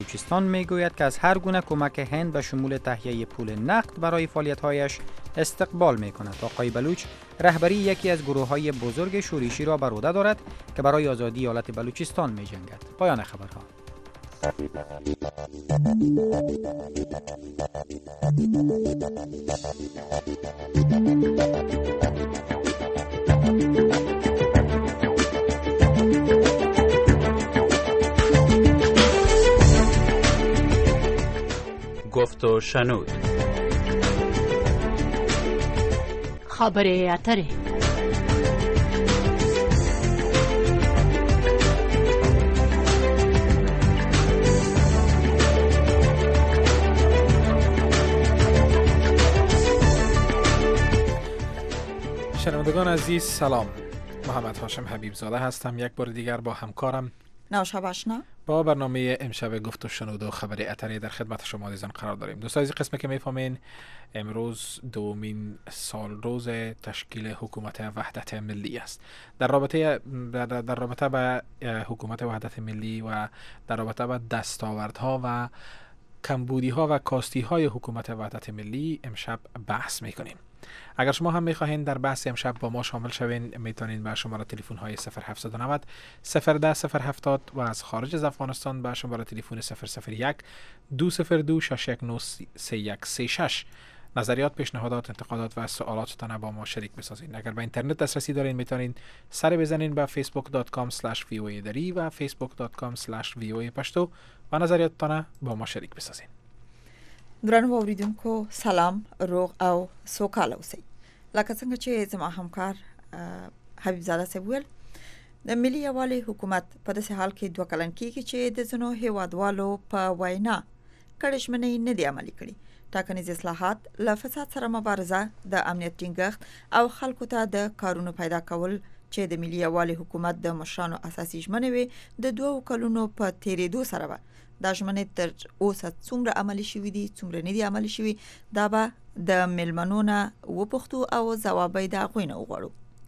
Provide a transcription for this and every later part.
بلوچستان میگوید که از هر گونه کمک هند به شمول تهیه پول نقد برای فعالیت‌هایش استقبال می‌کند. آقای بلوچ رهبری یکی از گروه‌های بزرگ شورشی را بر عهده دارد که برای آزادی ایالت بلوچستان می‌جنگد. پایان خبرها. گفت و شنود. خبر اتره. شنوندگان عزیز سلام. محمد هاشم حبیب زاده هستم، یک بار دیگر با همکارم نوشا باشنا با برنامه امشب گفت و شنود و خبر اتری در خدمت شما عزیزان قرار داریم. دوستان عزیز، قسمی که میفهمین امروز دومین سال روز تشکیل حکومت وحدت ملی است. در رابطه با حکومت وحدت ملی و در رابطه با دستاوردها و کمبودی‌ها و کاستی‌های حکومت وحدت ملی امشب بحث می‌کنیم. اگر شما هم می‌خواهید در بحث امشب با ما شامل شوین، میتونید به شماره تلفن‌های 0790 010 070 و از خارج از افغانستان به شماره تلفن 001 202 6193136 نظریات، پیشنهادات، انتقادات و سوالاتتان با ما شریک بسازید. اگر به اینترنت دسترسی دارین میتونید سر بزنین به facebook.com/voa دری و facebook.com/voa پشتو و نظریاتتان با ما شریک بسازید. درنو اوریدونکو سلام، روغ او سوکاله اوسئ. لکه څنګه چې زما همکار حبیب زاده صاحب ویل، د ملي یووالي حکومت په داسې حال کې 2 کلن کېږي چې د ځینو هیوادوالو په وینا کړې ژمنې نه دي عملي کړي. ټاکنیز اصلاحات، له فساد سره مبارزه، د امنیت ټینګښت او خلکو ته د کارونو پیدا کول چې د ملي یووالي حکومت د مشرانو اساسي ژمنې وي، د 2 کلونو په تیریدو سره به دا ژمنې تر اوسه څومره عملي شوي دي، څومره نه دي عملي شوي، دا به د میلمنو نه وپوښتو او ځواب یې د هغوی نه وغواړو.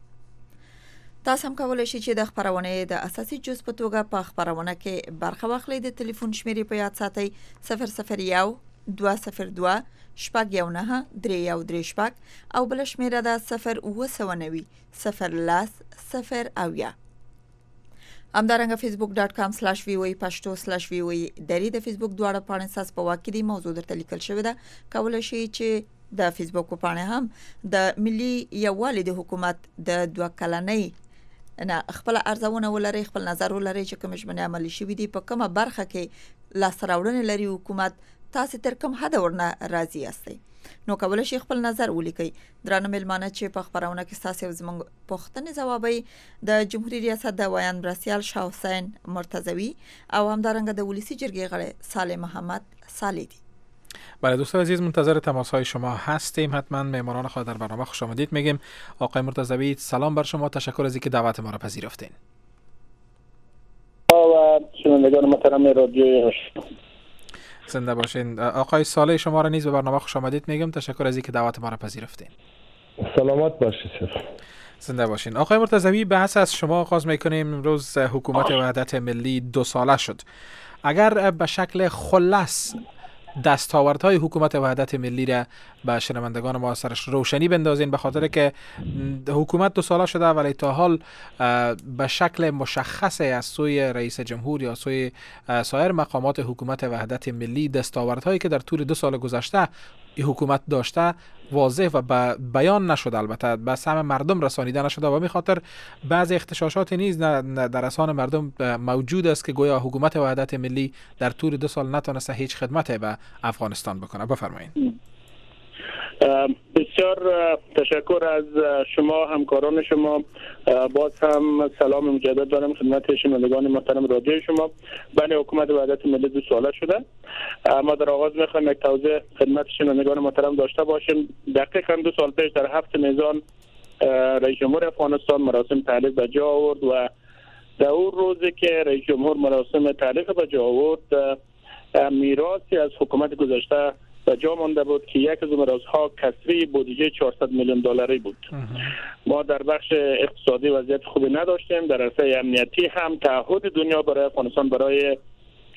تاسو هم کولی شئ چې د خپرونې د اساسي جز په توګه په خپرونه کې برخه واخلئ. د ټلیفون شمیرې په یاد ساتئ 001 202 شپږ 313 او بل شمیره ده 090 010 0 همدارنګه facebook.com/voa pashto/voa دری د فیسبوک دواړه پاڼې ساس په واقع دي. موضوع درته لیکل شوی ده، کولی شئ چې د فیسبوک په پاڼې هم د ملي یووالي د حکومت د 2 کلنۍ نه خپل ارزونه ولري، خپل نظر ولري چې کوم ژمنې عملي شوي دي، په کومه برخه کې لاسته راوړنې لري حکومت، تاسو تر کوم حد ورنه راضي یاستئ. نو کولی شئ خپل نظر ولیکئ. درانه میلمانه چې په خبرونه کې تاسو زموږ پوښتنې ځوابوي، د جمهوریت ریاست د ویان مرستیال شاه حسین مرتضوی او همدارنګه د ولسی جرګې غړی صالح محمد صالح دی. بله دوستان عزیز، منتظر تماس‌های شما هستیم. حتما مهمانان خود در برنامه خوش آمدید میگیم. آقای مرتضوی سلام بر شما، تشکر از اینکه دعوت ما را پذیرفتین. و شنوندگان محترم رادیو زنده باشین. آقای صالح شما را نیز به برنامه خوش آمدید میگم، تشکر از اینکه دعوت ما را پذیرفتین. سلامت باشید. زنده باشین. آقای مرتضوی، بحث از شما آغاز میکنیم. امروز حکومت وحدت ملی 2 ساله شد. اگر به شکل خلاص دستاوردهای حکومت وحدت ملی را به شنوندگان ما سرش روشنی بندازین، به خاطر که حکومت 2 ساله شده ولی تا حال به شکل مشخص از سوی رئیس جمهور یا سوی سایر مقامات حکومت وحدت ملی دستاوردهایی که در طول 2 سال گذشته حکومت داشته واضح و بیان نشده، البته به سهم مردم رسانیده نشده و به خاطر بعض اختشاشات نیز در اذهان مردم موجود است که گویا حکومت وحدت ملی در طول 2 سال نتونسته هیچ خدمتی به افغانستان بکنه. بفرمایید. بسیار تشکر از شما، همکاران شما. باز هم سلام مجدد دارم خدمت شنوندگان محترم رادیو شما. بله، حکومت وحدت ملی 2 ساله شده. ما در آغاز میخوایم یک توضیح خدمت شنوندگان محترم داشته باشیم. دقیقاً 2 سال پیش در 7 نیزان رئیس جمهور افغانستان مراسم تعلیق به جا آورد و در اون روزی که رئیس جمهور مراسم تعلیق به جا آورد، میراثی از حکومت گذشته و جا مانده بود که یک از مرازها کسری بودجه 400 میلیون دلاری بود. ما در بخش اقتصادی وضعیت خوبی نداشتیم. در عرصه امنیتی هم تعهد دنیا برای افغانستان برای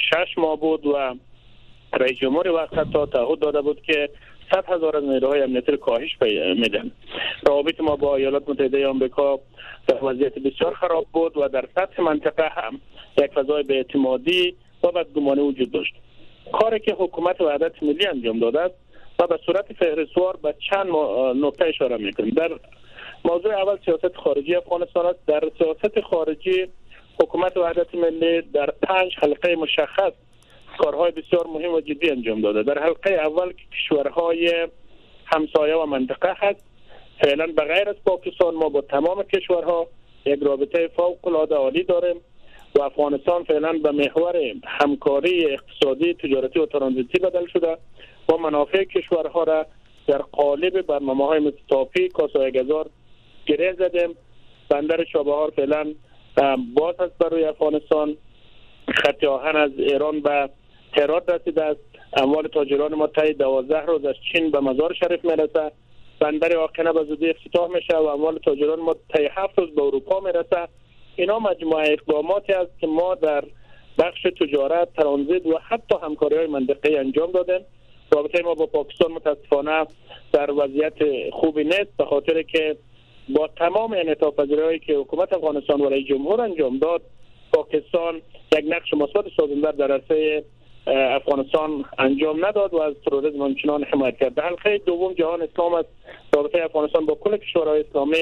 6 ماه بود و رئیس جمهور وقت تا تعهد داده بود که 100,000 از نیروهای امنیتی کاهش میدن. روابط ما با ایالات متحده آمریکا در وضعیت بسیار خراب بود و در سطح منطقه هم یک فضای بی‌اعتمادی و بدگمانی وجود داشت. کاری که حکومت وحدت ملی انجام داده است و به صورت فهرستوار به چند نکته اشاره میکنیم. در موضوع اول سیاست خارجی افغانستان است. در سیاست خارجی حکومت وحدت ملی در 5 حلقه مشخص کارهای بسیار مهم و جدی انجام داده. در حلقه اول کشورهای همسایه و منطقه هست. فعلا بغیر از پاکستان ما با تمام کشورها یک رابطه فوق العاده عالی داریم و افغانستان فعلا به محور همکاری اقتصادی، تجارتی و ترانزیتی بدل شده و منافع کشورها را در قالب برنامه‌های مثل تاپی، کاسایگزار گره زدیم. بندر چابهار فعلا باز است برای افغانستان. خط آهن از ایران به هرات رسیده است. اموال تاجران ما طی 12 روز از چین به مزار شریف میرسه. بندر آقنه به زودی افتتاح میشه و اموال تاجران ما طی 7 روز به اروپا میرسه. اینا مجموعه اقداماتی است که ما در بخش تجارت، ترانزیت و حتی همکاری‌های منطقه‌ای انجام دادیم. رابطه ما با پاکستان متاسفانه در وضعیت خوبی نیست، به خاطر که با تمام انعطاف‌پذیری‌هایی که حکومت افغانستان و رئیس جمهور انجام داد، پاکستان یک نقش مثبت سازنده در عرصه افغانستان انجام نداد و از تروریسم همچنان حمایت کرد. در حلقه دوم جهان اسلام است. رابطه افغانستان با کل کشورهای اسلامی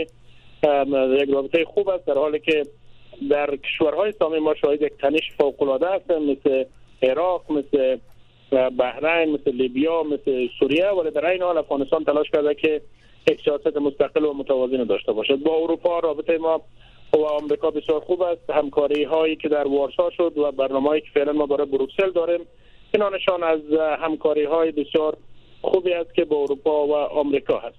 یک رابطه خوب است، در حالی که در کشورهای اسلامی ما شاهد یک تنش فوق‌العاده هستیم، مثل عراق، مثل بحرین، مثل لیبیا، مثل سوریه، ولی در این حال افغانستان تلاش کرده که یک سیاست مستقل و متوازن داشته باشد. با اروپا رابطه ما و آمریکا بسیار خوب است. همکاری هایی که در وارسا شد و برنامه‌ای که فعلا ما برای بروکسل داریم، اینا نشان از همکاری های بسیار خوبی است که با اروپا و آمریکا هست.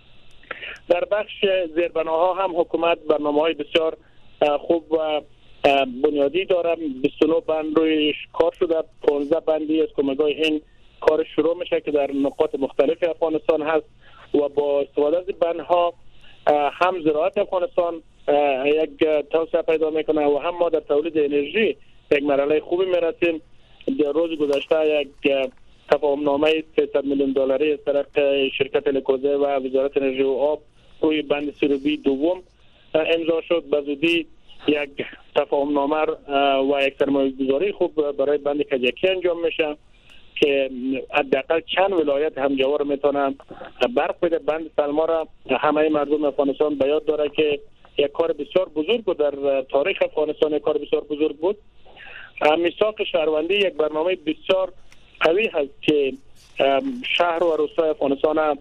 در بخش زیربناها هم حکومت برنامه‌های بسیار خوب و بنیادی داره. 29 بند روی کار شده. 15 بندی از کمک‌های این کار شروع میشه که در نقاط مختلف افغانستان هست و با استفاده از بندها هم زراعت افغانستان یک توسعه پیدا میکنه و هم ما در تولید انرژی یک مرحله خوبی میرسیم. در روز گذشته یک تفاهمنامه 300 میلیون دلاری از طرف شرکت الکوزه و وزارت انرژی و آب روی بند سروبی دوم امضا شد. به زودی یک تفاهمنامه و یک سرمایه‌گذاری خوب برای بند کجکی انجام میشه که حداقل چند ولایت همجوار میتونن برق بده. بند سلما را همه مردم افغانستان به یاد داره که یک کار بسیار بزرگ بود در تاریخ افغانستان، یک کار بسیار بزرگ بود. میثاق شهروندی یک برنامه بسیار قوی هست که شهر و روستای افغانستان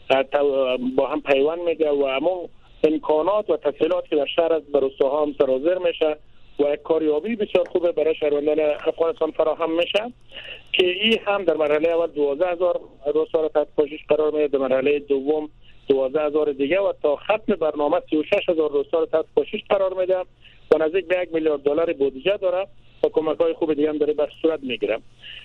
با هم پیوند میگه و همون امکانات و تسهیلات که در شهر است به روستاها هم سرازیر میشه و یک کاریابی بسیار خوبه برای شهروندان افغانستان فراهم میشه که این هم در مرحله اول 12,000 روستا را تحت پوشش قرار میده، در مرحله دوم 12,000 دیگه و تا ختم برنامه 36,000 روستا را تحت پوشش قرار میده و نزدیک به 1 میلیارد دلار بودجه داره و کمک‌های خوب دیگه هم داره بر صورت میگیره.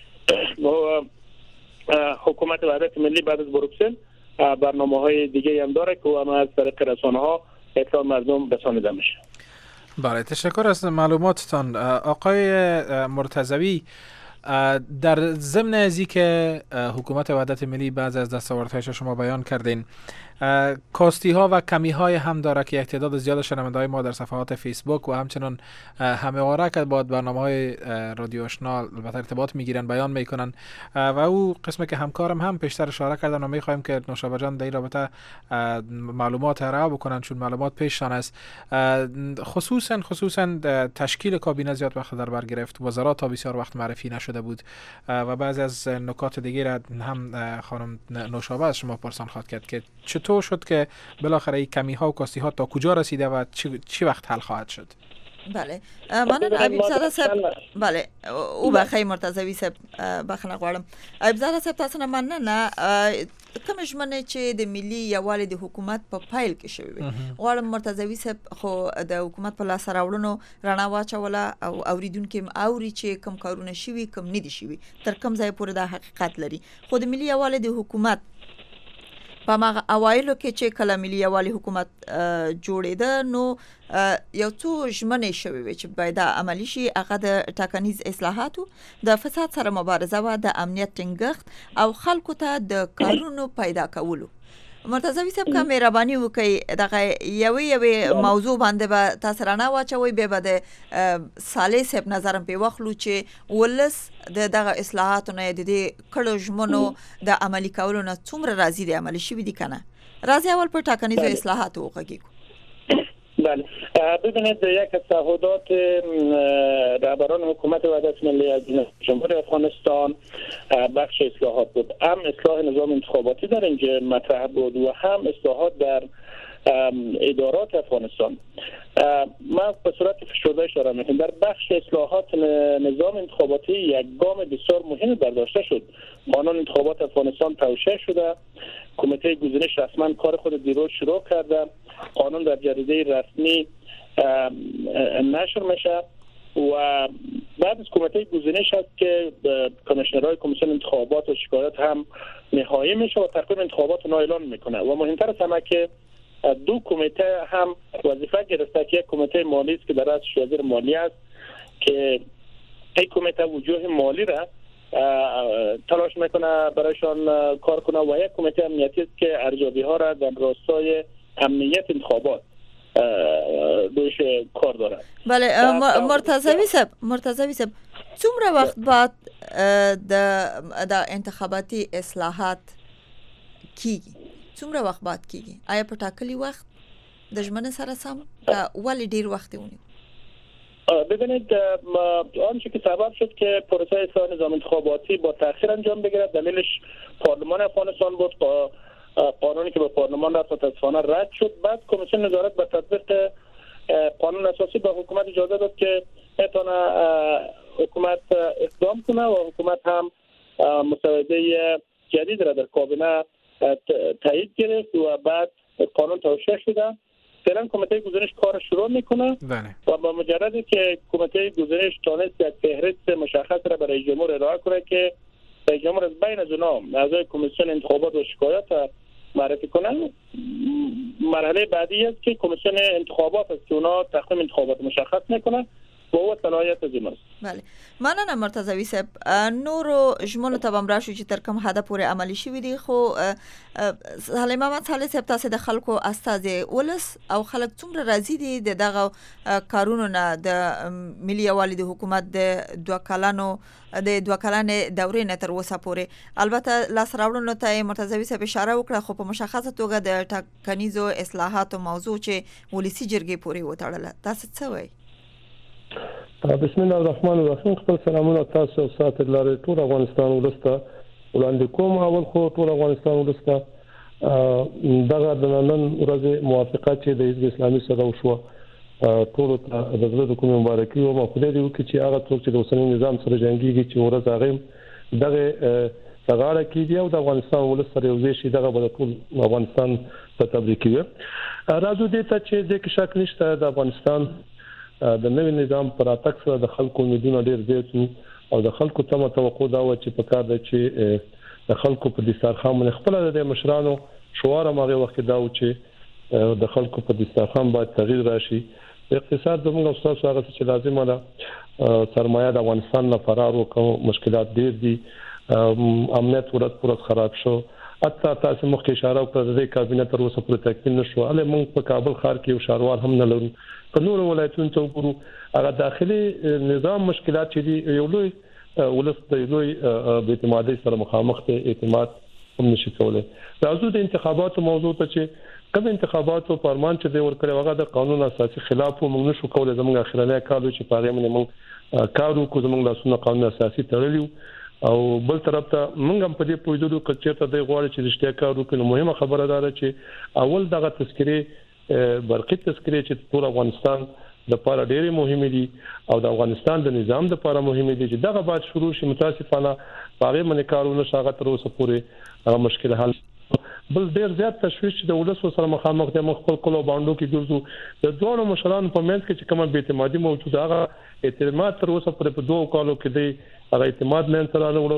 حکومت وحدت ملی بعد از بروکسل برنامه‌های دیگه هم داره که هم از طریق رسانه‌ها اطلاع مردم رسانیده میشه. بله، تشکر از معلوماتتان. آقای مرتضوی، در ضمن ازی که حکومت وحدت ملی بعض از دستاوردهایش شما بیان کردین، کاستی ها و کمی های هم داره که تعداد زیاد شنونده های ما در صفحات فیسبوک و همچنان همه آره که با برنامه های رادیو آشنا البته ارتباط میگیرن بیان میکنن و او قسمی که همکارم هم پیشتر اشاره کردن و میخوایم که نوشابه جان در این رابطه معلومات ارائه بکنن چون معلومات پیششان است. خصوصا تشکیل کابینه زیاد وقت در بر گرفت، وزرا تا بسیار وقت معرفی نشده بود و بعضی از نکات دیگه را هم خانم نوشابه از شما پرسان خواهد کرد که چطور شد که بالاخره این کمی ها و کاستی ها تا کجا رسیده و چی وقت حل خواهد شد؟ بله من حبیب زاده صاحب بله او بخیر مرتضوی صاحب بخنه غواړم. حبیب زاده صاحب تاسو نه مننه کوم ژمنه چې د ملي یووالي د حکومت په پیل کې شوی وي. غواړم مرتضوی صاحب خو د حکومت په لاس راوړنو رڼا واچوله او اوریدونکو اوري چې کوم کارونه شوي کوم نه دي شوي تر کوم ځای پورې دا حقیقت لري. خو د ملي یووالي د حکومت په ماغه اوایلو کې چې کله ملي یوالي حکومت جوړېده نو یو څو ژمنې شوې وي چې باید عملی شي. هغه د ټاکنیز اصلاحاتو، د فساد سره مبارزه و، د امنیت ټینګښت او خلکو ته د کارونو پیدا کولو. مرتضوی صاحب کا مهرباني وکړئ دغه یوې موضوع باندې به تاسو رانه واچوي، به د صالح صاحب نظر په واخلو چې ولس دغه اصلاحاتو نه د دې کړو ژمنو د عملی کولو نه څومره راضي دي، عملی شوي دي کنه. راځي اول په ټاکنیزو اصلاحاتو وغږیږو. بله، ببینید یک از تعهدات رهبران حکومت وحدت ملی از جمهوری افغانستان بخش اصلاحات بود. هم اصلاح نظام انتخاباتی در اینجا مطرح بود و هم اصلاحات در ادارات افغانستان. ما به صورت فشرده اشاره میکنم در بخش اصلاحات نظام انتخاباتی یک گام بسیار مهم برداشته شد. قانون انتخابات افغانستان توشیح شده، کمیته گزینش رسما کار خود دیروز شروع کرده، قانون در جریده رسمی نشر میشه و بعد از کمیته گزینش هست که کمیشنرهای کمیسیون انتخابات و شکایات هم نهایی میشه و تقویم انتخابات رو اعلان میکنه. و مهمتر از همه که دو کمیته هم وظیفه گرفته که یک کمیته مالی است که در رأسش وزیر مالی است که این کمیته وجوه مالی را تلاش میکنه برایشان کار کنه و یک کمیته امنیتی است که ارزیابی ها را در راستای امنیت انتخابات دوش کار داره. بله، مرتضوی صاحب څومره وخت بعد د انتخاباتي اصلاحات کیږي؟ څومره وخت بعد کیږي؟ آیا په ټاکلي وخت د ژمنې سره سم ولې ډیر وخت ونیو؟ ببینید آنچه که سبب شد که پروسه اصلاح نظام انتخاباتی با تأخیر انجام بگیرد دلیلش پارلمان افغانستان بود. قانونی که به پارلمان رفت متاسفانه رد شد. بعد کمیسیون نظارت به تطبیق قانون اساسی به حکومت اجازه داد که بتونه حکومت اقدام کنه و حکومت هم مسوده جدید را در کابینه تایید گرفت و بعد قانون توشیح شده. فعلا کمیته گزینش کار شروع میکنه و با مجردی که کمیته گزینش تونست یک فهرست مشخص را برای جمهور ارائه کنه که رئیس جمهور از بین از اونا اعضای کمیسیون انتخابات و شکایات معرفی کنن، مرحله بعدی است که کمیسیون انتخابات است که اونا تقویم انتخابات مشخص میکنه و او صلاحیت از این است. بله، مننه مرتضوی صاحب. نورو ژمنو ته هم راشو چې تر کوم حد پورې عملی شوي دي، خو صالح محمد صالح صاحب تاسو د خلکو استازي ولس او خلک څومره راضي دي د دغه کارونو نه د ملي یوالي د حکومت د دوه کلنې دورې نه تر اوسه پورې؟ البته لاس راوړنو ته مرتضوی صاحب اشاره وکړه، خو په مشخصه توګه د ټاکنیزو اصلاحاتو موضوع چې ولسی جرګې پورې وتړله. تاسو څه وایي؟ بسم الله الرحمن الرحیم. خپل سلامونه تاسو ساتل لري ټول افغانستان ولسته وړاندې کوم. اول خو ټول افغانستان ولسته دغه د نن ورځې موافقت چې د حزب اسلامي سره وشو ټول ته د زړه کوم مبارکي او مخدي دی چې هغه څوک چې د اوسنۍ نظام سره جنگيږي چې ورځ هغه دغه څنګه کېږي او د افغانستان ولس سره یو ځای شي دغه به ټول افغانستان ته تبریک وي. راځو دې ته چې د شک نشته د افغانستان د نوې نظام پر اتک سره د خلکو امیدونه ډېر زیات وو او د خلکو تمه توقع دا و چې په کار ده چې د خلکو په دسترخوان باندې خپل د مشرانو شعار هغه وخت دا و چې د خلکو په دسترخوان باندې تغییر راشي. اقتصاد زموږ استاد هغه چې لازمه ده، سرمایه د افغانستان نه فرار وکړو، مشکلات ډېر دي، امنیت ورځ خراب شو. حتی تاسو مخکې اشاره وکړه د کابینه تر اوسه پورې تکمیل نشو. هله موږ په کابل ښار کې یو شاروال هم نه لرو. په نور ولایتونو ته وګورو هغه داخلي نظام مشکلات چې دي، یو لوی ولس د لوی بې اعتمادۍ سره مخامخ ته اعتماد هم نشي کولای. راځو د انتخاباتو موضوع ته چې کوم انتخاباتو فرمان چې دی ورکړی هغه د قانون اساسي خلاف موږ نشو کولای. زموږ اخرنۍ کار چې په هغه باندې موږ کار وکړو، زموږ لاسونه قانون اساسي تړلیو او بل طرف ته موږ هم په دې پوهیدو چې ته د غواړي چې رښتیا کار وکړو. مهمه خبره ده چې اول دغه تذکره برقي تذکره چې ټول افغانستان د لپاره ډېری مهمه دي او د افغانستان د نظام لپاره مهمه دي چې دغه بعد شروع شي. متاسفانه هغه باندې کارونه شاغه تر اوسه پورې هغه مشکل حل. بل ډېر زیات تشویش چې د ولس سره مخامخ د خپل کلو باندې کې ګرځو د دوه مشرانو په منځ کې چې کومه بې اعتمادي موجوده هغه اعتماد تر اوسه پورې په 2 کالو کې دی هغه اعتماد نه سره وروړو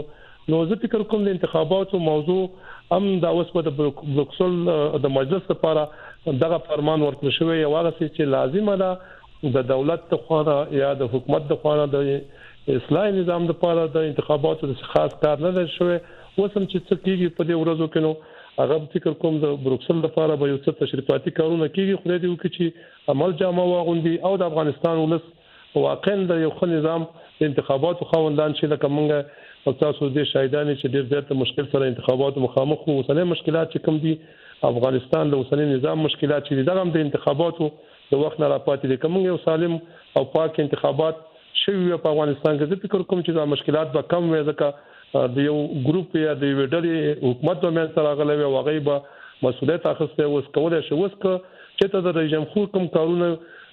نو زه فکر کوم د انتخاباتو موضوع هم د اوس په بروکسل د مجلس لپاره دغه فرمان ورکړل شوی یو هغه چې لازمه ده د دولت لخوا یا د حکومت لخوا د اصلاح نظام لپاره د انتخاباتو د خاص کار نه شوی وسم چې څه کیږي په دې ورځو کې نو هغه فکر کوم د بروکسل لپاره به یو څه تشریفاتي کارونه کیږي خو دې وکړي چې عمل جامه واغوندي او د افغانستان ولس واقعا د یو ښه نظام انتخاباتو خوندان شي لکه موږ تاسو دې شاهدان چې ډېر زیات مشکل سره انتخاباتو مخامخ وو اوسنۍ مشکلات چې کوم دي افغانستان د اوسنۍ نظام مشکلات چې دغه د انتخاباتو د وخت نه راپاتې دي کوم یو سالم او پاک انتخابات شوی په افغانستان کې زه فکر کوم چې دا مشکلات به کم وي ځکه د یو ګروپ یا د یو ډلې حکومت په منځ سره غلوي او هغه به مسؤلیت اخیسته اوس کولای شي اوس چې ته د رژیم خو کوم کارونه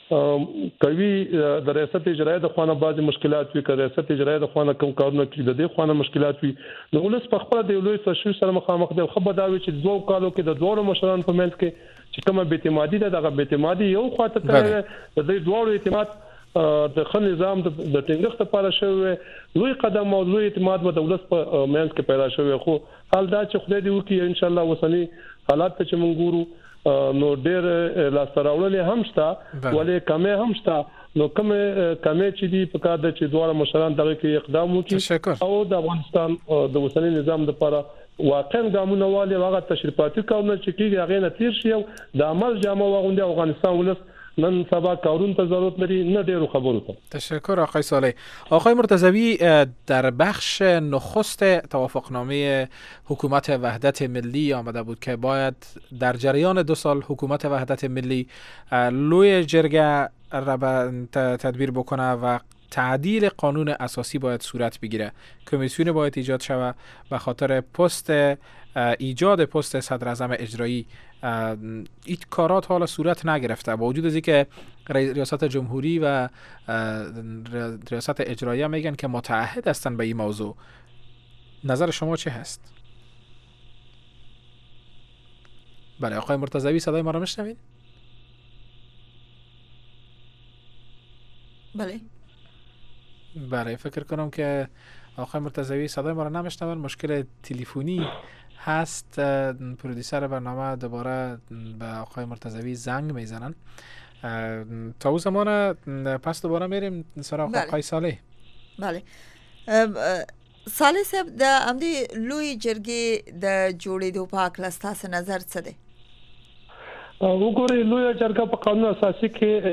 کوي د ریاست اجرایه د خوانه بعض مشکلات وي کړه ریاست اجرایه د خوانه کوم کارونه کوي د دې خوانه مشکلات وي نو ولس په خپل د لوی تشویش سره مخامخ دي خو بداوي چې دوه کالو کې د دوه مشران په منځ کې چې کومه بیت اعتمادي ده دغه بیت اعتمادي یو خاطر ته د دې دوه اعتماد د خن نظام د ټینګښت لپاره شوی لوی قدم او لوی اعتماد په دولت په منځ کې پیدا شوی خو حال دا چې خدای دې وکړي ان شاء الله وسنی حالات ته چې مونږ ګورو نو ډېر لاستراولې هم شته ولې کمې هم شته نو کمې چې دي په کار د چې دوه مشران دغه کې اقدام وکړي او د افغانستان د وسنی نظام لپاره واقعا ګامونه والي هغه تشریفاتي کارونه چې کیږي هغه نتیر شي او د عمل جامه واغوندي افغانستان ولس نن سبا کارون ته ضرورت لري نه ډیرو خبرو ته. تشکر آقای صالح. آقای مرتضوی در بخش نخست توافقنامه حکومت وحدت ملی آمده بود که باید در جریان 2 سال حکومت وحدت ملی لوی جرگه را تدبیر بکنه و تعدیل قانون اساسی باید صورت بگیره. کمیسیون باید ایجاد شود به خاطر ایجاد پست صدر اعظم اجرایی. این کارات حالا صورت نگرفته با وجود از اینکه ریاست جمهوری و ریاست اجرایی میگن که متعهد هستن به این موضوع. نظر شما چه هست؟ بله آقای مرتضوی صدای ما را میشنوید؟ بله فکر کنم که آقای مرتضوی صدای ما را نمیشنون مشکل تلفنی هست. پرودیسر برنامه دوباره به آقای مرتضوی زنگ میزنن تا اون زمان پس دوباره میریم سراغ آقای صالح. بله صالح صاحب د امدی لوی جرګې د جوړېدو په اړه ستاسو نظر څه دی؟ وګورئ لوی جرګه په قانون اساسي کې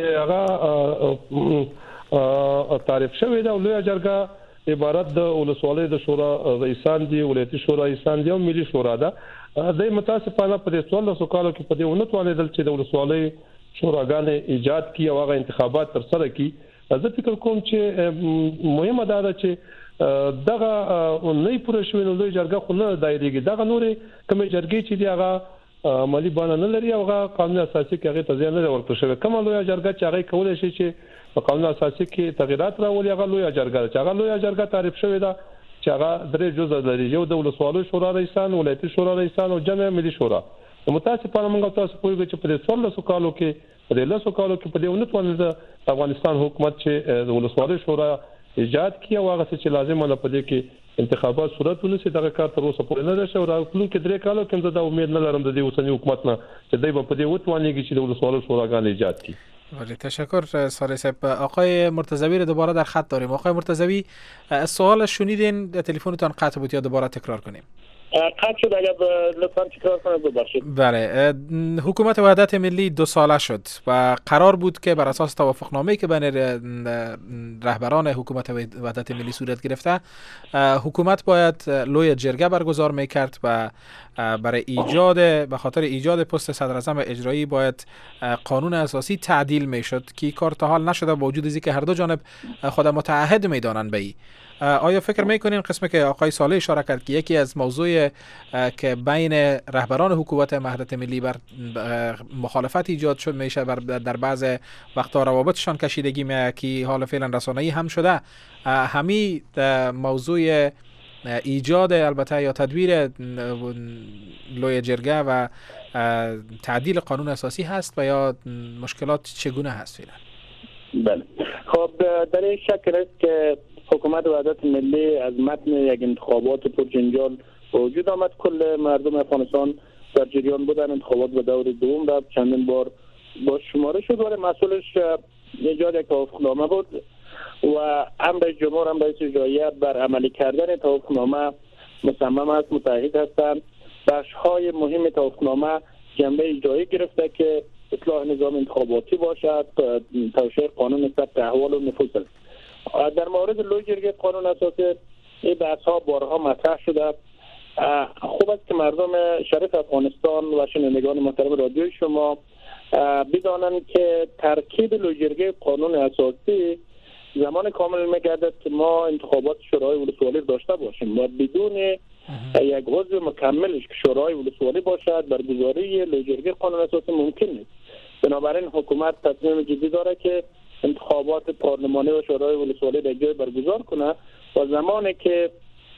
هغه تعریف شوی دی. لوی جرګه عبارت د ولسوالۍ د شورا رئیسان دي ولایتي شورا رئیسان دي او ملي شورا ده. د متاسفانه په 13 کالو کې په دې ونتوانې دل چې د ولسوالۍ شوراګانې ایجاد کی او هغه انتخابات تر سره کی. زه فکر کوم چې مهمه ده چې دغه نه پوره شوی نو لوی جرګه خو نه دایریږي. دغه نورې کومې جرګې چې دی هغه عملی بانه نه لري او هغه قانون اساسي کې هغه تضمین نه ورکړل شوی. کومه لوی جرګه چې هغه کولای شي چې په قانون اساسي کې تغیرات راولي هغه لوی جرګه چې هغه لوی جرګه تعریف شوی ده چې هغه درې جزء لري. یو د ولسوالۍ شورا رئیسان ولایتي شورا رئیسان او جمع ملي شورا. متاسفانه موږ تاسو پوهیږئ چې په 13 کالو کې په 13 کالو کې په دې ونتوانل د افغانستان حکومت چې د ولسوالۍ شورا ایجاد کی او هغه چې لازم نه پدې کې انتخابات صورت ونیسي. دغه کار تر اوسه پورې نه ده شوی. راکلون کې 3 کالو کې زه دا امید نه لرم د دې اوسنی حکومت نه چې دوی په دې وتوانیږي چې د ولسوالۍ شوراګان ایجاد کړي. ولی تشکر صالح صاحب. آقای مرتضوی رو دوباره در خط داریم. آقای مرتضوی سوال شنیدین تلفنتون قطع بود یا دوباره تکرار کنیم؟ قطع شد اگر لطفاً تکرار کنید ببخشید. بله حکومت وحدت ملی 2 ساله شد و قرار بود که بر اساس توافقنامه‌ای که بین رهبران حکومت وحدت ملی صورت گرفته حکومت باید لوی جرگه برگزار میکرد و برای به خاطر ایجاد پست صدر اعظم اجرایی باید قانون اساسی تعدیل میشد که کار تا حال نشده با وجود اینکه هر دو جانب خود متعهد میدانند به این. آیا فکر میکنین قسمی که آقای صالح اشاره کرد که یکی از موضوع که بین رهبران حکومت وحدت ملی بر مخالفت ایجاد شد میشه در بعض وقتا روابطشان کشیدگی میاد که حال فعلا رسانه‌ای هم شده همین موضوع ایجاد البته یا تدبیر لوی جرگه و تعدیل قانون اساسی هست و یا مشکلات چگونه هست فعلا؟ بله خب در این شکل است که حکومت وحدت ملی از متن یک انتخابات پرجنجال به وجود آمد. کل مردم افغانستان در جریان بودن. انتخابات به دور دوم رفت، چندین بار با شماره شد، ولی مسئولش ایجاد یک توافقنامه بود و هم رئیس جمهور هم رئیس اجرایی بر عملی کردن توافقنامه مصمم است، متحد هستند. بخش‌های مهم توافقنامه جنبه اجرایی گرفته که اصلاح نظام انتخاباتی باشد، توسعه قانون ثبت احوال و نفوذ است. در مورد لوی جرگه قانون اساسی این بحث‌ها بارها مطرح شده. خوب است که مردم شریف افغانستان و شنوندگان محترم رادیوی شما بدانند که ترکیب لوی جرگه قانون اساسی زمان کامل میگردد که ما انتخابات شورای ولسوالی داشته باشیم و بدون یک عضو مکملش که شورای ولسوالی باشد برگزاری لوی جرگه قانون اساسی ممکن نیست. بنابراین حکومت تصمیم جدی داره که انتخابات پارلمانی و شورای ولسوالی در جای برگزار کنه و زمانی که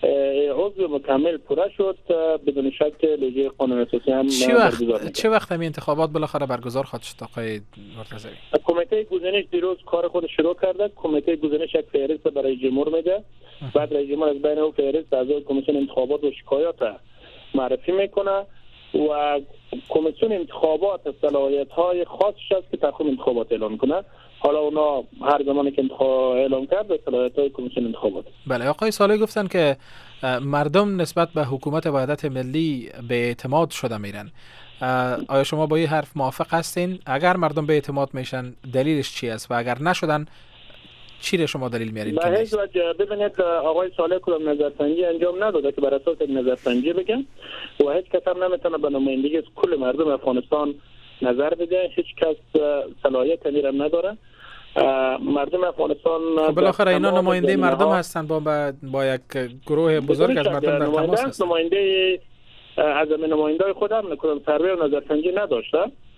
عضو مکمل پوره شد بدون شک لوی قانون اساسی هم برگزار میشه. چه وقت این انتخابات بالاخره برگزار خواهد شد آقای مرتضوی؟ کمیته گزینش دیروز کار خود شروع کرده. کمیته گزینش یک فهرست برای جمهور میده. بعد رئیس جمهور از بین اون فهرست اعضای کمیسیون انتخابات و شکایات معرفی میکنه و کمیسیون انتخابات صلاحیت‌های خاصش است که تقویم انتخابات اعلام کنه. حالا اونا هر زمانی که انتخاب اعلام کرد به صلاحیت‌های کمیسیون انتخابات. بله، آقای صالحی گفتن که مردم نسبت به حکومت وحدت ملی به اعتماد شده میرن. آیا شما با این حرف موافق هستین؟ اگر مردم به اعتماد میشن دلیلش چی است و اگر نشدن چی را شما دلیل میارین؟ به هیچ وجه ببینید آقای صالح کدام نظرسنجی انجام نداده که بر اساس نظرسنجی بگن و هیچ کس هم نمیتونه به نمایندگی از کل مردم افغانستان نظر بده. هیچ کس صلاحیت هم نداره. مردم افغانستان بالاخره اینا نماینده مردم هستند، با یک گروه بزرگ از مردم در تماس هستند. نماینده از نماینده‌های خودم کدام سروی و نظرسنجی نداشته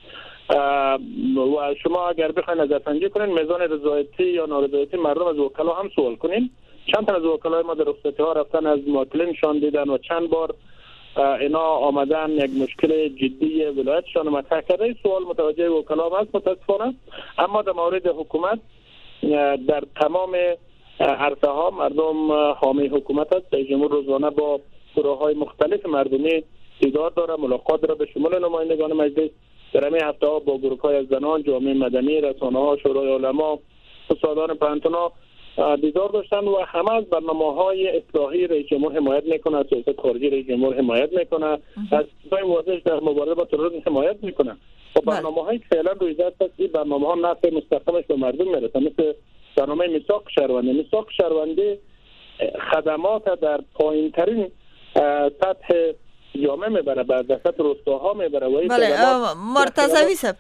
و شما اگر بخواید نظرسنجی کنین میزان رضایتی یا نارضایتی مردم از وکلا هم سوال کنین. چند تا از وکلای ما در رخصتی ها رفتن از موکلینشان دیدن و چند بار اینا آمدن یک مشکل جدی ولایتشان مطرح کرده. سوال متوجه وکلا هم هست متاسفانه. اما در مورد حکومت در تمام عرصه ها مردم حامی حکومت است. رئیس جمهور روزانه با گروه های مختلف مردمی دیدار داره، ملاقات داره به شمول نمایندگان مجلس. در همین هفته ها با گروه های از زنان، جامعه مدنی، رسانه ها، شورای علما، استادان پانتونا دیدار داشتن و همه از برنامه‌های اصلاحی رئیس جمهور حمایت میکنه، از سیاست خارجی رئیس جمهور حمایت میکنه، از چیزهای واضح در مبارزه با تروریسم حمایت میکنه. و برنامه‌هایی که فعلا روی دست است، این برنامه‌ها نفع مستقیمش به مردم میرسه، مثل برنامه میثاق شهروندی. میثاق شهروندی خدمات در پایین‌ترین سطح جامعه میبره، به دست روستاها میبره. و بله مرتضوی صاحب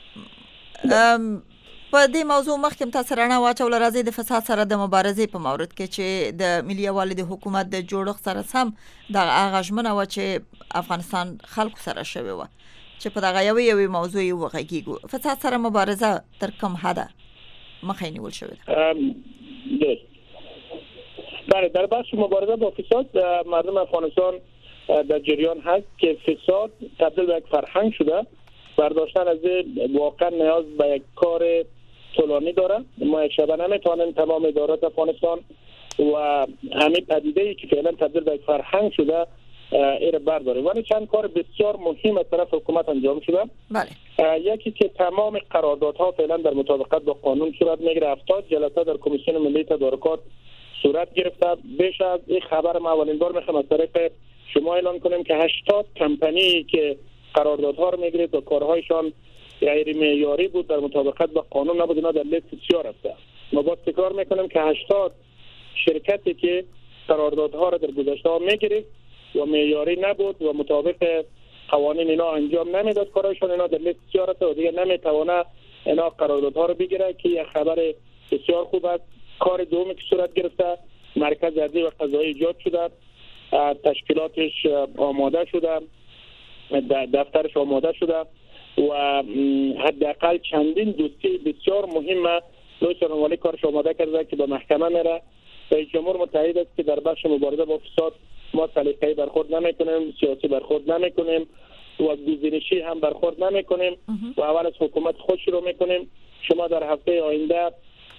په دې موضوع مخکې تاسو رانه واچول راځي د فساد سره د مبارزې په مورد کې چې د ملي یووالي د حکومت د جوړښت سره سم د اغاژمنه و چې افغانستان خلکو سره شوی و چې په دغه یوې موضوع وغږیږو. فساد سره مبارزه تر کوم حده مخې نیول شوې ده؟ بله، در بخش مبارزه با فساد مردم افغانستان در جریان هست که فساد تبدیل به یک فرهنگ شده. برداشتن از واقعا نیاز به یک کار طولانی داره. ما یک شبه نمیتوانیم تمام ادارات افغانستان و همین پدیده‌ای که فعلا تبدیل به یک فرهنگ شده ایره برداریم. ولی چند کار بسیار مهم از طرف حکومت انجام شده. بله. یکی که تمام قراردادها فعلا در مطابقت با قانون صورت میگیره. 70 جلسه در کمیسیون ملی تدارکات صورت گرفته. بیش از این خبر ما اولین بار میخوام از طریق شما اعلام کنیم که 80 کمپانی که قراردادها رو میگیرید و کارهایشان غیر معیاری بود، در مطابقت با قانون نبود، اینا در لیست سیاه رفته. ما باز تکرار میکنیم که 80 شرکتی که قراردادها رو در گذشته ها میگیرید و معیاری نبود و مطابق قوانین اینا انجام نمیداد کارهایشان، اینا در لیست سیاه رفته و دیگه نمیتونه اینا قراردادها رو بگیره که یک خبر بسیار خوب است. کار دومی که صورت گرفته، مرکز ارضی و قضایی ایجاد شده، تشکیلاتش آماده شده، دفترش آماده شده و حداقل چندین دوسیه بسیار مهمه روی سرنوشت کارش آماده کرده که به محکمه میره. رئیس جمهور متحد است که در بخش مبارزه با فساد ما سلیقه‌ای برخورد نمیکنیم، سیاسی برخورد نمیکنیم و گزینشی هم برخورد نمیکنیم و اول از حکومت خود شروع میکنیم. شما در هفته آینده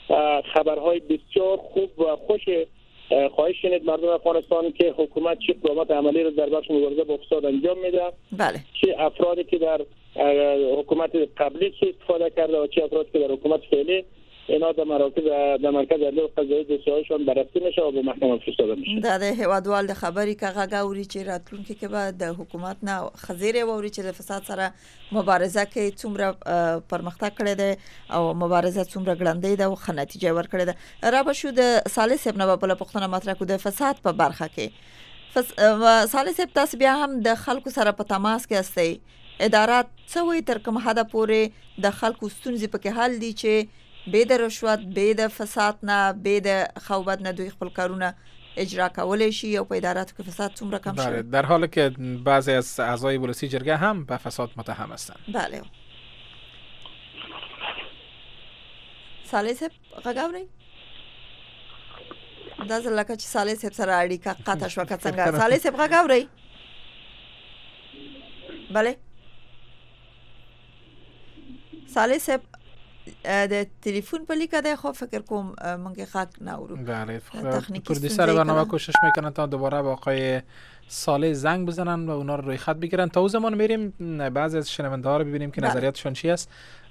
خبرهای بسیار خوب و خوش خواهش شنید مردم افغانستان که حکومت چه اقدامات عملی را در بخش مبارزه با فساد انجام میده. بله. چه افرادی که در حکومت قبلی استفاده کرده و چه افرادی که در حکومت فعلی اینا در مرکز عدلیه و قضاییه دوسیه‌هایشان بررسی میشه و به محکمه فرستاده میشه. د هیوادوال د خبرې که غږ اوري چې راتلونکي کې به د حکومت نه خزیره ووري چې د فساد سره مبارزه کوي څومره پرمختګ کړی دی او مبارزه څومره ګړندۍ ده او ښه نتیجه ورکړې ده. را به شو د صالح صاحب نه په پوښتنه مطرح کو د فساد په برخه کې صالح صاحب تاسو بیا هم د خلکو سره په تماس کې استئ. ادارات څه وایي تر کوم حده پورې د خلکو ستونزې پکې حل دي چې به د رشوت به د فساد نه به د خوبت نه دوی خپل کارونه اجرا کولای شي او په اداراتو کې فساد څومره کم شي؟ در حالی که بعضی از اعضای ولسی جرگه هم به فساد متهم هستند. بله. صالح صاحب غاوري دا ځلکه چې صالح صاحب سره اړیکه قطع شو که څنګه؟ صالح صاحب غاوري؟ بله. صالح صاحب د تلفن په لیکه ده خو فکر کوم مونږه خاک ناورو. بله. پرودیسر برنامه کوشش میکنن تا دوباره با آقای صالح زنگ بزنن و اونا رو روی خط بگیرن. تا اون زمان میریم بعضی از شنونده ها رو ببینیم که نظریاتشون چی است.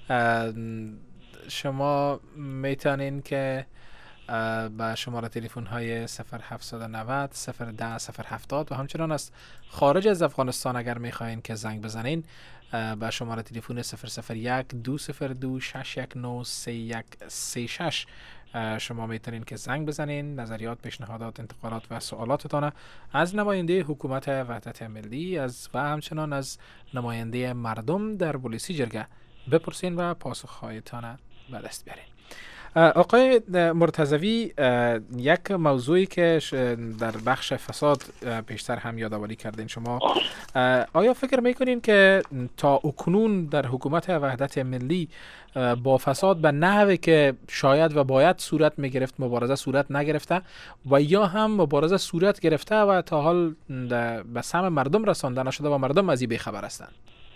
شما میتونین که با شماره تلفن های 0790 010 070 و همچنان از خارج از افغانستان اگر میخواین که زنگ بزنین با شماره تلفن 001 202 619 3136 شما میتونین که زنگ بزنین، نظریات، پیشنهادات، انتقادات و سوالاتتان از نماینده حکومت وحدت ملی و همچنان از نماینده مردم در ولسی جرگه بپرسین و پاسخهایتان به دست بیارین. آقای مرتضوی، یک موضوعی که در بخش فساد پیشتر هم یادآوری کردین شما، آیا فکر میکنین که تا اکنون در حکومت وحدت ملی با فساد به نحوی که شاید و باید صورت میگرفت مبارزه صورت نگرفته و یا هم مبارزه صورت گرفته و تا حال به سهم مردم رسانده نشده و مردم از این بیخبر هستند؟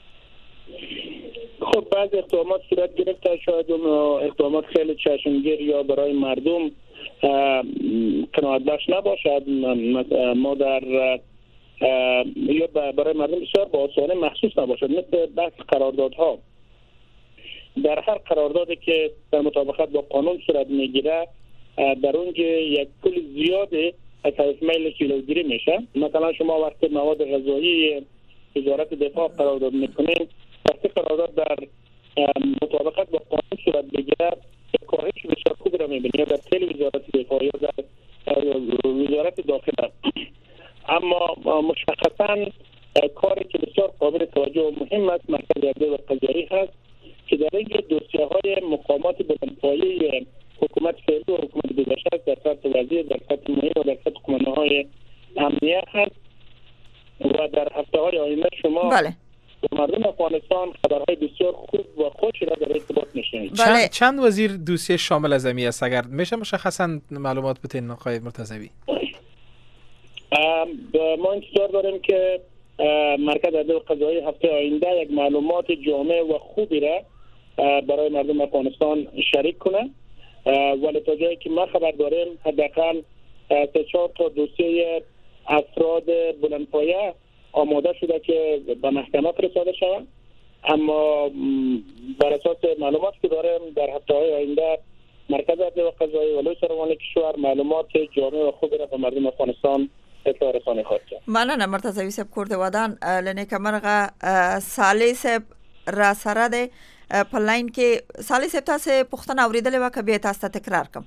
خب بعضی اقدامات صورت گرفته، شاید اون اقدامات خیلی چشمگیر یا برای مردم قناعت بخش نباشد. ما در یا برای مردم بسیار با آسانی محسوس نباشد. مثل بحث قراردادها، در هر قراردادی که در مطابقت با قانون صورت میگیره در اونجا یک پول زیاده از طرف میل جلوگیری میشه. مثلا شما وقتی مواد غذایی وزارت دفاع قرارداد میکنید، وقتی قرارداد در مطابقت با قانون صورت بگیره کاهش بسیار خوب را میبینید در تل وزارت دفاع یا در وزارت داخله. اما مشخصا کاری که بسیار قابل توجه و مهم است مرکز عدلیه و قضایی هست که در این دوسیه های مقامات بلندپایه حکومت فعلی و حکومت گذشته در سطح وزیر، در سطح مهم و در سطح کمانهای امنیه هست و در هفته های آینده شما مردم افغانستان خبرهای بسیار خوب و خوش را در ارتباط میشنید. چند وزیر دوسیه شامل از امی است؟ اگر میشه مشخصا معلومات بتین آقای مرتضوی؟ ما انتظار داریم که مرکز عدلیه و قضایی هفته آینده یک معلومات جامع و خوبی را برای مردم افغانستان شریک کنه، ولی تا جایی که ما خبر داریم حداقل 3-4 تا دوسیه افراد بلندپایه آماده شده که به محکمه فرستاده شود. اما بر اساس معلوماتی که داریم در هفته‌های آینده مرکز عدلیه و قضایی و لوی سروان کشور معلومات جامع و خوبی را به مردم افغانستان اطلاع رسانی خواهد کرد. مننه مرتضوی صاحب کورد ودان لنیک مرغه صالح صاحب را سره ده په لاین کې. صالح صاحب تاسو پوښتنه اوریدلې و که بیا تاسو تکرار کوم؟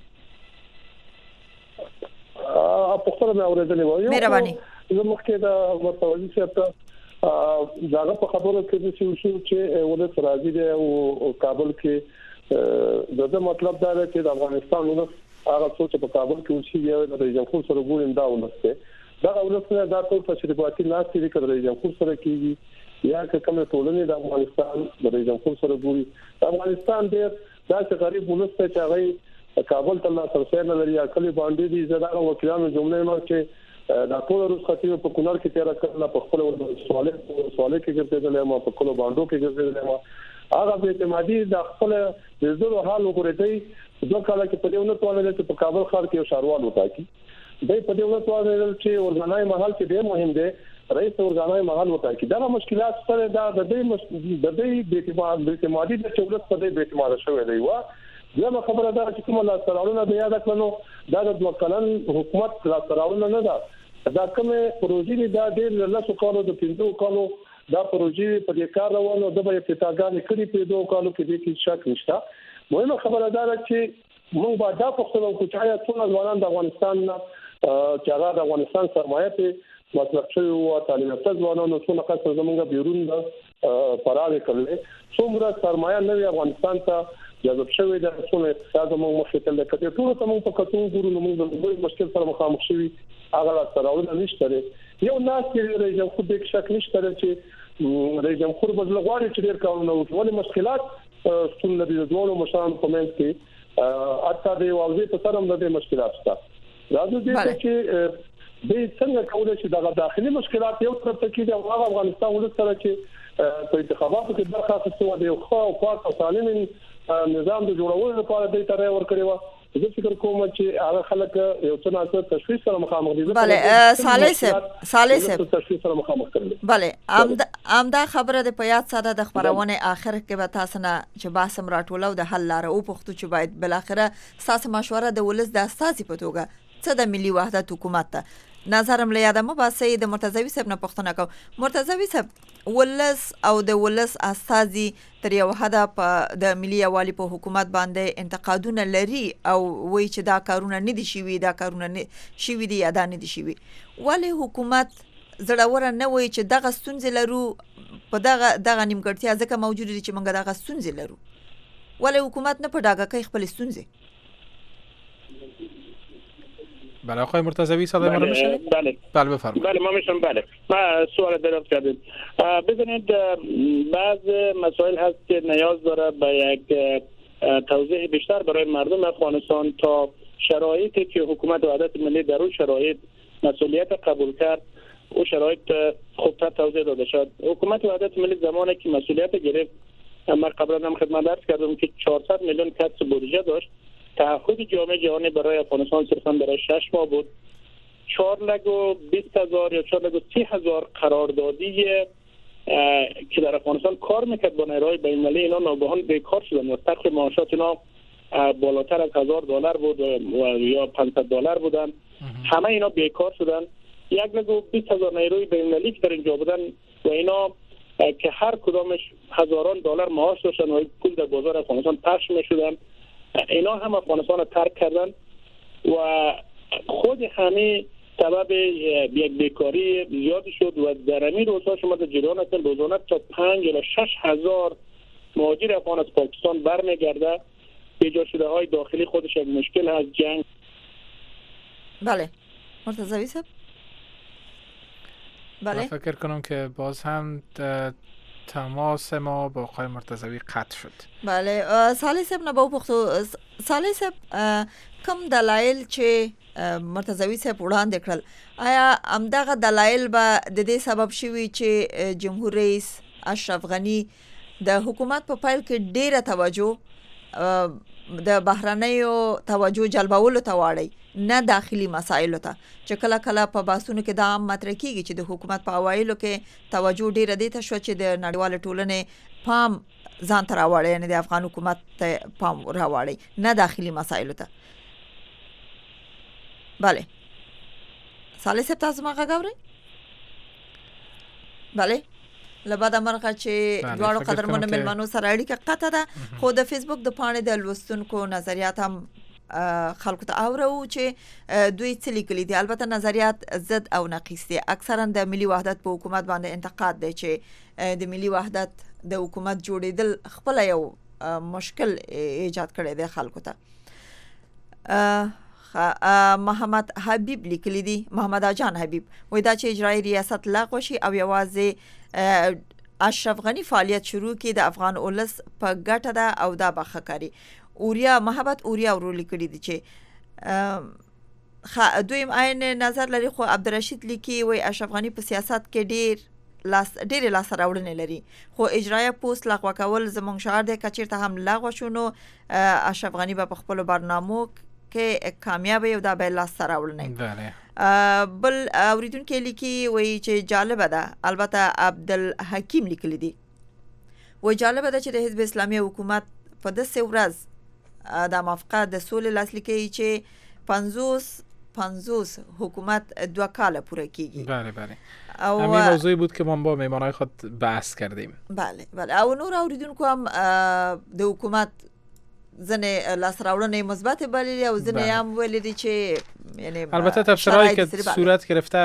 پوښتنه مې اوریدلې و. مهرباني. زه مخکې د مرتضوی صاحب ته داغه په خبرو کې چې ولې راځي دی او کابل کې دغه مطلب دا دی چې د افغانستان نو هغه څه چې په کابل کې اوسېږي د رئیس جمهور سره ګوریم دا ولسته دا ولسته دا ټول تشریفاتي ناستې دي چې رئیس جمهور سره کېږي یا کومه ټولنې د افغانستان د رئیس جمهور سره ګوري. افغانستان ډېر داسې غریب ولسته چې هغه کابل ته لا سرسه نه لري، کلی باندې دي زړه وکیلانو جمله نو چې دا ټول روسختی په کونړ کې تیر کړل، په خپل سوالې کې ګرځیدل، ما په کلو باندې کې ګرځیدل، ما هغه به اعتمادي د خپل زړه حال وګورئ دوه کال کې په دې ونتوانه چې په کابل ښار کې یو ښاروال وټاکي د په دې ونتوانه چې ورځنی محل کې ډېر مهم دی رئیس ورځنی محل وټاکي دا مشکلات سره دا د دې بیتمادي د چولت په دې بیتماده شوې دی زما خبره ده چې کومه لا سراولونه د یاد کړنو دا د وکلن حکومت لا سراولونه نه ده دا کومه پروژې دا ډېر لاسو کالو د 15 کالو دا پروژې په دې کار روانو د به افتتاحګانې کړې په 2 کالو کې د شک نشته مهمه خبره ده چې موږ به دا پښتو او کوچایا ټول ځوانان د افغانستان چې هغه د افغانستان سرمایه په مطلب شوی او تعلیم یافته ځوانانو څو نقص زمونږ بیرون د فرار کړل څومره سرمایه نوې افغانستان ته جذب شوی د څونه اقتصاد موږ مخکې تل کته ټول ته موږ په کتو ګورو نو موږ د ډېر مشکل سره مخامخ شوی هغه سره نشته یو ناس کې رئیس جمهور د شک نشته چې رئیس جمهور بدل غواړي چې ډېر کارونه وکړي مشکلات څون لري د دوه مشرانو په منځ کې اته د واضح په سره هم د مشکلات شته راځي چې د څنګه کولای شي د داخلي مشکلات یو طرف ته کې د افغانستان ولسره چې په انتخاباتو کې برخه اخیستو د یو خو او پاک او سالم نظام د جوړولو لپاره د ترې ور کړی و زه فکر کوم چې هغه خلک یو څه نه تشویش سره مخامخ دي بله صالح صاحب تشویش سره مخامخ کړل بله امدا خبره د پیات ساده د خبرونه اخر کې به تاسو نه چې باسم راټولو د حل لاره او پښتو چې باید بل اخره ساس مشوره د ولس د اساسي په توګه څه د ملي وحدت حکومت ته نظرم له یاده مو باسي د مرتضوی صاحب نه پښتنه کو مرتضوی صاحب ولس او د ولس اساسي تر یو حدا په د ملي یوالي په حکومت باندې انتقادونه لري او وایي چې دا کارونه نه دي شوي دا کارونه نه شوي دي یا دا نه دي شوي ولی حکومت زړور نه وایي چې دغه ستونزې لرو په دغه نیمګړتیا ځکه موجود دي چې موږ دغه ستونزې لرو ولی حکومت نه په ډاګه کوي خپل ستونزې بله آقای مرتضوی صدای ما رو میشنید؟ بله بفرمایید. بله ما میشنم. بله ما سوال دراز کردیم ببینید بعض مسائل هست که نیاز داره به یک توضیح بیشتر برای مردم افغانستان تا شرایطی که حکومت وحدت ملی در اون شرایط مسئولیت قبول کرد او شرایط خوبتر توضیح داده شد. حکومت وحدت ملی زمانی که مسئولیت گرفت ما قبلا هم خدمت عرض کردم که 400 میلیون کسب بودجه داشت. تعهد جامعه جهانی برای افغانستان صرفا برای 6 ماه بود. 4,20,000 یا 4,30,000 قراردادی که در افغانستان کار میکرد با نیروهای بین‌المللی اینا ناگهان بیکار شدن و سقف معاشات اینا بالاتر از $1,000 بود یا $500 بودن. همه اینا بیکار شدن. 1,20,000 نیروی بین‌المللی که در اینجا بودن و اینا که هر کدامش هزاران دلار معاش داشتن و پول در بازار افغانستان پخش میشدن اینا هم افغانستان رو ترک کردن و خود همه سبب یک بیکاری زیاد شد و در همین روزها شما در جریان هستن روزانه تا 5 یا 6,000 مهاجر افغان از پاکستان برمیگرده. ایجاد شده های داخلی خودش یک مشکل هست جنگ. بله مرتضوی صاحب بله من فکر کنم که باز هم تماس ما با آقای مرتضوی قطع شد. بله صالح صاحب نه به پښتو صالح صاحب کوم دلایل چې مرتضوی صاحب وړاندې کړل آیا همدغه دلایل به د دې سبب شوي چې جمهور رئیس اشرف غنی د حکومت په پیل کې ډیره توجه د بهرنیو توجه جلبولو ته واړی نه داخلي مسایلو ته چې کله کله په باسونو کې دا مطرح کیږي چې د حکومت په اوایلو کې توجه ډیره دی ته شو چې د نړیوال ټولنې پام ځان ته راوړی یعنی د افغان حکومت ته پام راوړی نه داخلي مسایلو ته. بله صالح صاحب تاسو ما غواړئ؟ بله لباده مرغه چې دواړو قدرمنو ملمنو سره اړیکه قطع ده خو د فیسبوک د پاڼې د لوستونکو نظریات هم خلکو ته اورو چې دوی څه لیکلي دي. البته نظریات ضد او نقیص دي. اکثرا د ملي وحدت په حکومت باندې انتقاد دی چې د ملي وحدت د حکومت جوړېدل خپل یو مشکل ایجاد کړی دی خلکو ته. محمد حبیب لیکلی دی محمد جان حبیب وای دا چې اجرایی ریاست لغوه شي او یوازې اشرف غنی فعالیت شروع کړي د افغان اولس په ګټه ده او دا به ښه کاري. اوریا محبت اوریا ورو لیکلی دی چې دویم عین نظر لري خو عبدالرشید لیکي وای اشرف غنی په سیاست کې ډیر ډېر لاسته راوړنې لري، خو اجرایه پوست لغوه کول زموږ شعار دی. که چیرته هم لغوه شو نو اشرف غنی به خپل برنامو کې کامیاب یو دا به لاسته راوړنې. بل اوریدونکو لیکي وایي چې جالبه ده، البته عبدالحکیم لیکلی دی، وایي جالبه ده چې د حزب اسلامي حکومت په داسې ورځ د موافقه د سولې لاسلیک کوي چې 50 حکومت 2 کاله پوره کیږي. بله همین موضوعی بود که ما با مهمانای خود بحث کردیم. بله او نور اوریدونکو هم د حکومت ځنې لاسته راوړنې مثبت بللي او ځنې هم ویلي چې یعنی البته تفسیرهایی که صورت گرفته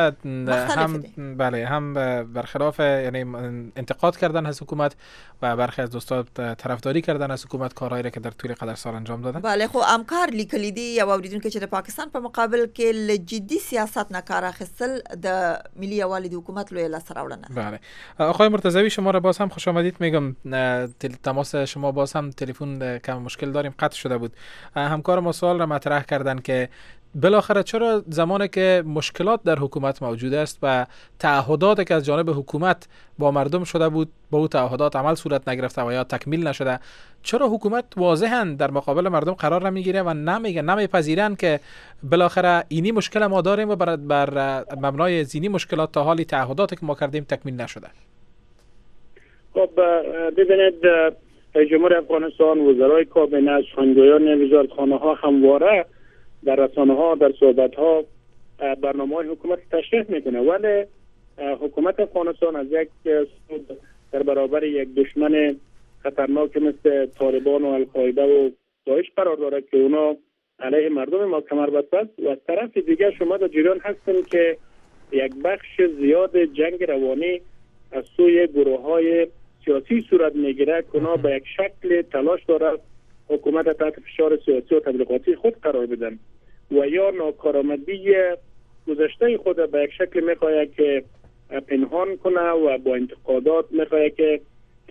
هم برخلاف یعنی انتقاد کردن از حکومت و برخی از دوستان طرفداری کردن از حکومت کارهایی را که در طول قدر سال انجام دادن. بله خو امکار لیکلی دی یا اوریدونکو چې د پاکستان په مقابل کې لجدي سیاست نه کار اخیستل د ملي یوالي د حکومت لوی لاسته راوړنه. بله آقای مرتضوی شما را باز هم خوش آمدید میگم. تماس شما باز هم تلفن کم مشکل داریم، قطع شده بود. همکار ما سوال را مطرح کردن که بالاخره چرا زمانی که مشکلات در حکومت موجود است و تعهداتی که از جانب حکومت با مردم شده بود با او تعهدات عمل صورت نگرفته و یا تکمیل نشده، چرا حکومت واضحاً در مقابل مردم قرار نمیگیره و نمیپذیرن که بالاخره اینی مشکل ما داریم و بر مبنای زینی مشکلات تا حالی تعهداتی که ما کردیم تکمیل نشده؟ خب ببینید جمهوری افغانستان، وزرای کابینه، سخنگویان وزارتخانه‌ها همواره در رسانه‌ها در صحبت‌ها برنامه‌های حکومت تشریح میکنه، ولی حکومت افغانستان از یک سود در برابر یک دشمن خطرناک مثل طالبان و القاعده و داعش قرار داره که اونا علیه مردم ما کمر بسته است، و از طرف دیگر شما در جریان هستین که یک بخش زیاد جنگ روانی از سوی گروه‌های سیاسی صورت میگیره که اونا به یک شکل تلاش داره حکومت تحت فشار سیاسی و تبلیغاتی خود قرار بدن و یا ناکارآمدی گذشته خود به یک شکل میخواد که پنهان کنه و با انتقادات میخواد که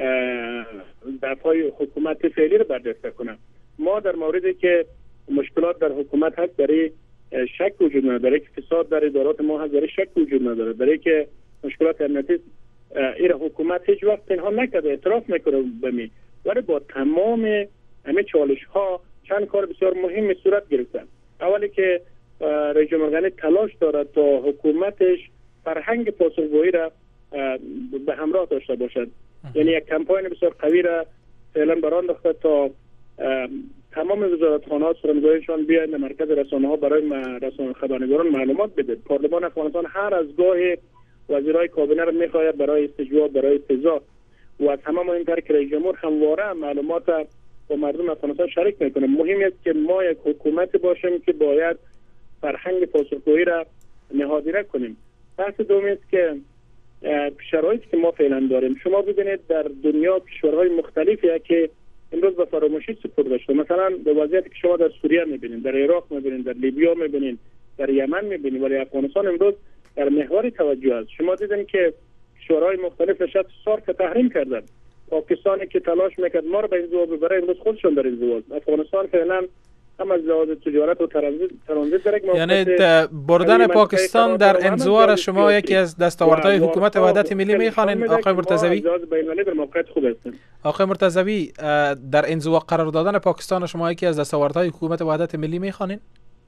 دفعه حکومت فعلی رو برجسته کنه. ما در موردی که مشکلات در حکومت هست برای شک وجود نداره، که فساد در ادارات ما هست برای شک وجود نداره، برای که مشکلات امنیتی این حکومت هیچ وقت پنهان نکرده، اعتراف میکنه بمی، ولی با تمام همه چالش ها چند کار بسیار مهم صورت گرفتن. اولی که رئیس جمهور غنی تلاش دارد تا حکومتش فرهنگ پاسخگویی را به همراه داشته باشد، یعنی یک کمپاین بسیار قوی را فعلا بران انداخته تا تمام وزارتخانه‌ها سخنگویانشان بیاین در مرکز رسانه‌ها برای خبرنگاران معلومات بده. پارلمان افغانستان هر از گاه وزیرای کابینه را می‌خواهد برای استجواب، برای استضاء، و از همه مهمتر که رئیس جمهور همواره معلومات با مردم افغانستان شریک میکنه. مهم است که ما یک حکومت باشیم که باید فرهنگ پاسخگویی را نهادینه کنیم. بحث دومی است که شرایطی که ما فعلا داریم، شما ببینید در دنیا کشورهای مختلفی که امروز به فراموشی سپرده شده، مثلا به وضعیتی که شما در سوریه میبینید، در عراق میبینید، در لیبیا میبینید، در یمن میبینید، ولی افغانستان امروز در محور توجه است. شما دیدین که کشورهای مختلف نشست سارک تحریم کردن. پاکستانی که تلاش میکرد ما رو به انزوا ببره امروز خودشون در انزوا. افغانستان فعلا هم از لحاظ تجارت و ترانزیت داره، یعنی بردن پاکستان در انزوا را شما یکی از دستاوردهای حکومت وحدت ملی میخوانید آقای مرتضوی؟ آقای مرتضوی در انزوا قرار دادن پاکستان شما یکی از دستاوردهای حکومت وحدت ملی میخوانید؟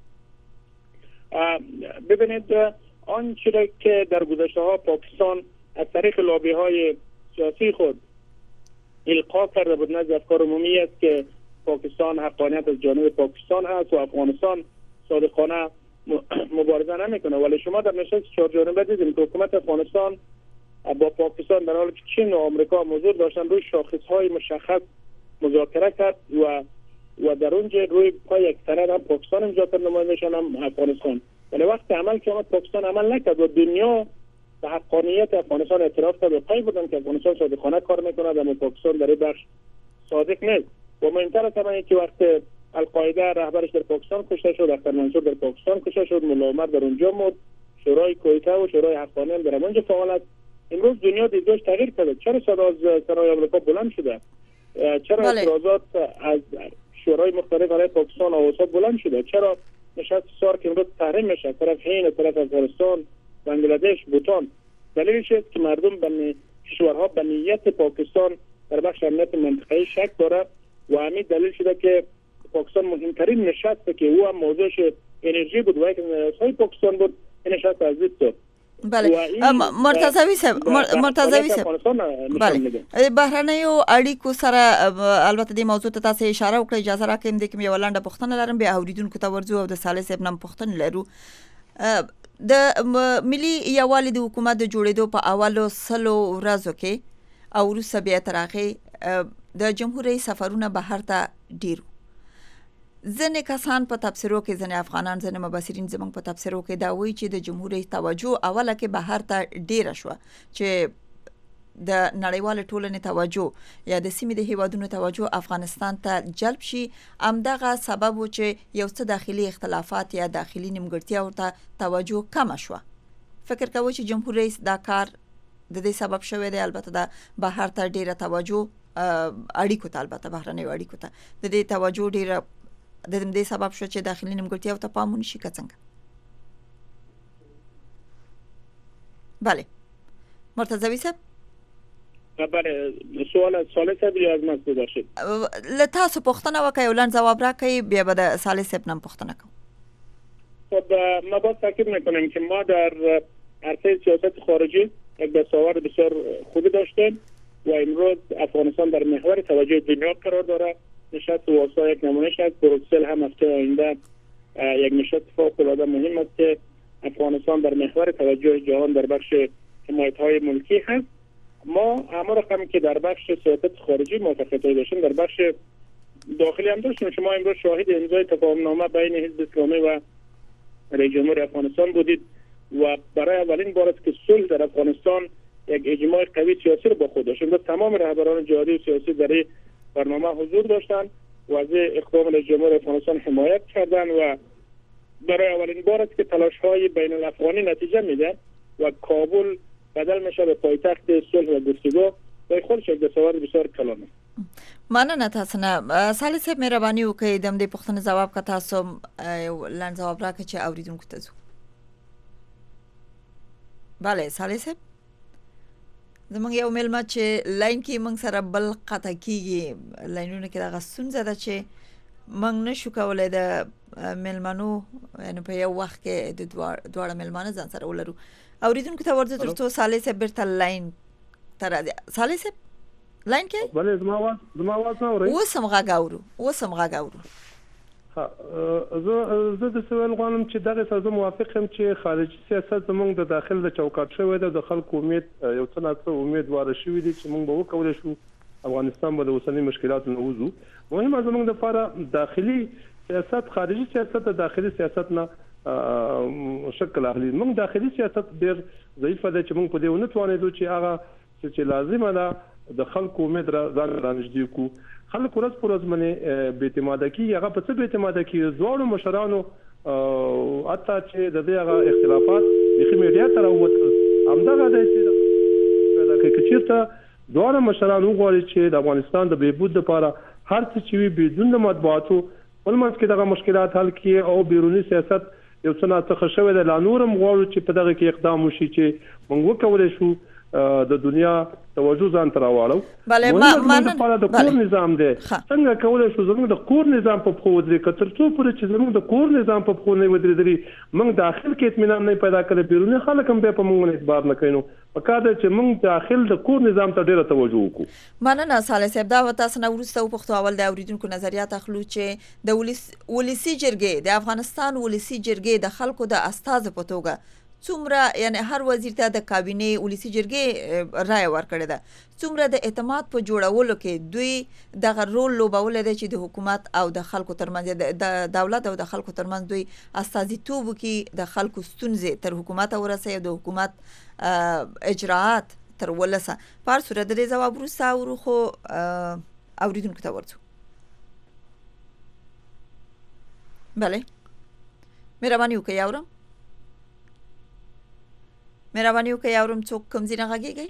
ببینید آنچه که در گذشته ها پاکستان از طریق لابی های سیاسی خود القا کرده بود نزد افکار عمومی است که پاکستان حقانیت از جانب پاکستان هست و افغانستان صادقانه مبارزه نمیکنه، ولی شما در نشست 4 جانبه دیدیم که حکومت افغانستان با پاکستان در حالی که چین و آمریکا حضور داشتن روی شاخص‌های مشخص مذاکره کرد و در اونجا روی پای یک سند هم پاکستان امضا کرد، نمایندشان هم افغانستان، ولی وقتی عمل کرد پاکستان عمل نکرد و دنیا به حقانیت افغانستان اعتراف کرد و پای بودن که افغانستان صادقانه کار میکنه، اما پاکستان در این بخش صادق نیست. و مهمتر از همه که وقت القاعده رهبرش در پاکستان کشته شد، اختر منصور در پاکستان کشته شد، ملا عمر در اونجا مرد، شورای کویته و شورای حقانی هم در اونجا فعال است. امروز دنیا دیدگاهش تغییر کرده. چرا صدا از سرای آمریکا بلند شده؟ چرا اعتراضات از شورای مختلف علیه پاکستان و اوسط بلند شده؟ چرا نشست سارک امروز تحریم میشه طرف هند، طرف افغانستان، بنگلادش، بوتان؟ دلیلش است که مردم کشورها به نیت پاکستان در بخش امنیت منطقه‌ای شک داره و همین دلیل شده که پاکستان مهمترین نشست که او هم موضوعش انرژی بود و یک نشست پاکستان بود، این نشست از دید. بله مرتضوی صاحب بله بهرنیو اړیکو سره البته د موضوع ته تاسو اشاره وکړه. اجازه راکړئ د کوم یو لنډه پوښتنه لرم بیا اوریدونکو ته ورځو او د صالح صاحب نن پوښتنه لرو. د ملي یووالي د حکومت د جوړېدو په اولو 100 ورځو کې او وروسته بیا تر هغې د جمهور رئیس سفرونه بهر ته ډېر ځینې کسان په تبصرو کې، ځینې افغانان، ځینې مبصرین زموږ په تبصرو کې دا وایي چې د جمهور رئیس توجه اوله کې بهر ته ډېره شوه چې د نړیوال ټولنې توجه یا د سیمې د هیوادونو توجه افغانستان ته جلب شي. همدغه سبب و چې یو څه داخلي اختلافات یا داخلي نیمګړتیا ورته توجه کمه شوه. فکر کوئ چې جمهور رئیس دا کار د دې سبب شوی دی؟ البته د بهر ته ډېره توجه اړیکو ته، البته بهرنیو اړیکو ته د دې توجه ډېره د دې سبب شو چې داخلي نیمګړتیاو ته پام ونشي که څنګه؟ بله مرتضوی صاحب. بله سوال صالح صاحب یا از من باشید. له تاسو پوښتنه وکړئ او لنډ ځواب راکړئ بیا به د صالح صاحب نم پوښتنه کوم. خب ما باید تاکید میکنیم که ما در عرصه سیاست خارجی یک دستاورد بسیار خوبی داشتیم و امروز افغانستان در محور توجه دنیا قرار داره. نشست واسا یک نمونهش است. بروکسل هم هفته آینده یک نشست فوق‌العاده مهم است که افغانستان در محور توجه جهان در بخش حمایت‌های ملکی هست. ما همه رقمی که در بخش سیاست خارجی موافقت‌های داشتیم در بخش داخلی هم داشتیم. شما امروز شاهد امضای تفاهم‌نامه بین حزب اسلامی و رئیس جمهور افغانستان بودید و برای اولین بار است که صلح در افغانستان یک اجماع قوی سیاسی رو با خود داشت. تمام رهبران جهادی و سیاسی در برنامه حضور داشتن و از اقدام رئیس جمهور افغانستان حمایت کردند و برای اولین بار است که تلاش‌های بین الافغانی نتیجه میده و کابل بدل میشه به پایتخت صلح و گفتگو و خودش یک دستاورد بسیار کلانه. مننه تاسو نه. صالح صاحب مهرباني وکړئ د دې پوښتنې ځواب که تاسو لنډ ځواب راکړئ چې اوریدونکو ته ځو. بله صالح صاحب زمونږ یو مېلمه چې لاین کې موږ سره بل قطع کېږي، لاینونو کې دغه ستونزه ده چې موږ نشو کولی د مېلمنو یعنې په یو وخت کې د دواړه مېلمانه ځان سره ولرو. اوریدونکو ته ورځو تر څو صالح صاحب بیرته لاین ته راځي. صالح صاحب لاین کې بله زما आवाज نه اورئ؟ اوس هم غږ اورو. زه د سوال غواړم چې دغه څه زه موافق یم چې خارجي سیاست زموږ د داخل د چوکاټ شوی دی. د خلکو امید یو څه نه څه امیدواره شوي دي چې موږ به وکولی شو افغانستان به د اوسنۍ مشکلاتو نه وځو. مهمه زموږ دپاره داخلي سیاست، خارجي سیاست د داخلي سیاست نه شکل اخلي. موږ داخلي سیاست ډېر ضعیفه دی چې موږ په دې ونه توانېدو چې هغه چې لازمه ده د خلکو امید ځان رانږدې کړو. خلک ورځ پر ورځ باندې بې اعتماده کېږي. هغه په څه بې اعتماده کېږي؟ دواړو مشرانو حتی چې د دې هغه اختلافات بیخي میډیا ته راووتل همدغه دی چې پیدا کوي. که چېرته دواړه مشران وغواړي چې د افغانستان د بهبود لپاره هر څه چې وي بدون د مطبوعاتو خپل منځ کې دغه مشکلات حل کړي او بیروني سیاست یو څه ناڅخه شوی دی، لا نور هم غواړو چې په دغه کې اقدام وشي چې موږ وکولی شو د دنیا توجه ځان ته راواړو. بله مننه. د کور نظام دی څنګه کولی شو زموږ د کور نظام په پښو ودرېږي؟ که تر څو پورې چې زموږ د کور نظام په پښو نه ودرېدلي موږ داخل کې اطمینان نه پیدا کړی، بیروني خلک هم بیا په موږ باندې اعتبار نه کوي. نو پکار دی چې موږ داخل د کور نظام ته ډېره توجه وکړو. مننه صالح صاحب. دا تاسو نه وروسته وپوښتو اول د اوریدونکو نظریات اخلو چې د ولسي جرګې د افغانستان ولسي جرګې د خلکو د استازو په توګه څومره یعنی هر وزیر ته د کابینې ولسي جرګې رایه ورکړې ده، څومره د اعتماد په جوړولو کې دوی دغه رول لوبولی دی چې د حکومت او د خلکو ترمنځ د دولت او د خلکو ترمنځ دوی استازیتوب وکړي، د خلکو ستونزې تر حکومت ورسوي او د حکومت اجراعات تر ولسه. په هر صورت د دې ځواب وروسته اورو، خو اوریدونکو ته ورځو. بله مهرباني وکړئ اورم. مهربانی وکړئ اورم څوک کوم ځای نه غږیږئ؟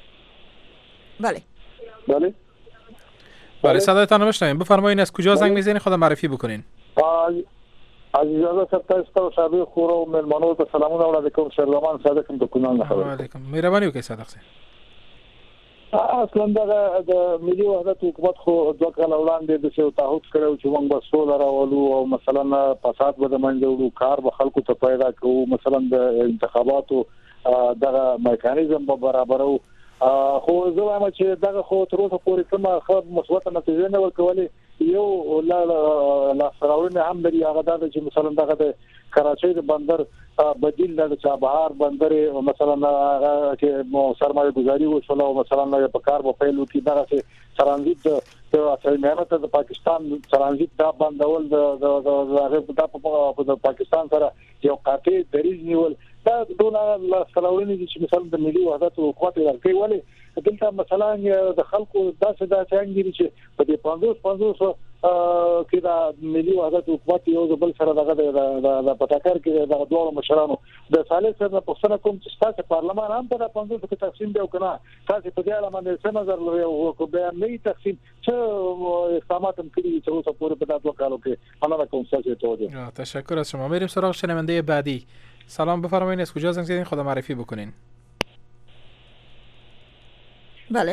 بله صدایتان رو بشنویم. بفرمایید از کجا زنگ میزنید، خودم معرفی بکنین. عزیزانو ستاسو شابه خور او ملمنو ته سلامونه وړاندې کوم شهرزمان صادق د کونړ نه خبر وعلیکم مهرباني وکړئ صادق صاحب. اصلا د ملي وحدت حکومت خو دوه کال وړاندې د څه تعهد کړو چې موږ به سوله راولو او مثلا فساد به د منځه وړو، کار به خلکو ته پیدا کوو، مثلا د انتخاباتو دغه میکانیزم به برابرو. خو زه وایم چې دغه خو تر اوسه پورې کومه مثبت نتیجه نه ورکولې. یو لا سراورنه هم لري هغه د چې مثلا دغه د کراچۍ د بندر بدیل د چابهار بندر مثلا هغه کې سرمایه گذاری وشول او مثلا په کار په پیلو کې دغه ترانزیت د اصليت د پاکستان ترانزیت دا بندول د پاکستان سره یو قاطع دریځ نیول. دا ټول سراورنه چې مثلا د ملي وحدت حکومت ورکوي ولی دلته مثلا د خلکو داسې څنګه چې په دې 50 کې دا ملي وحدت حکومت یو بل سره دغه د پټاکر کې د دوه مشرانو د صالح سره په څنګه کوم چې تاسو پارلمان هم په 50 کې تقسیم دی او کنه تاسو په دې اړه باندې څه نظر لرئ او کو به نه تقسیم څه اقدامات هم کړی چې اوس پورې په دغه کالو کې مننه کوم تاسو ته وځي. تشکر از شما. میریم سراغ شنونده بعدی. سلام بفرمایید، از کجا زنگ زدین؟ خدا معرفی بکنین. بله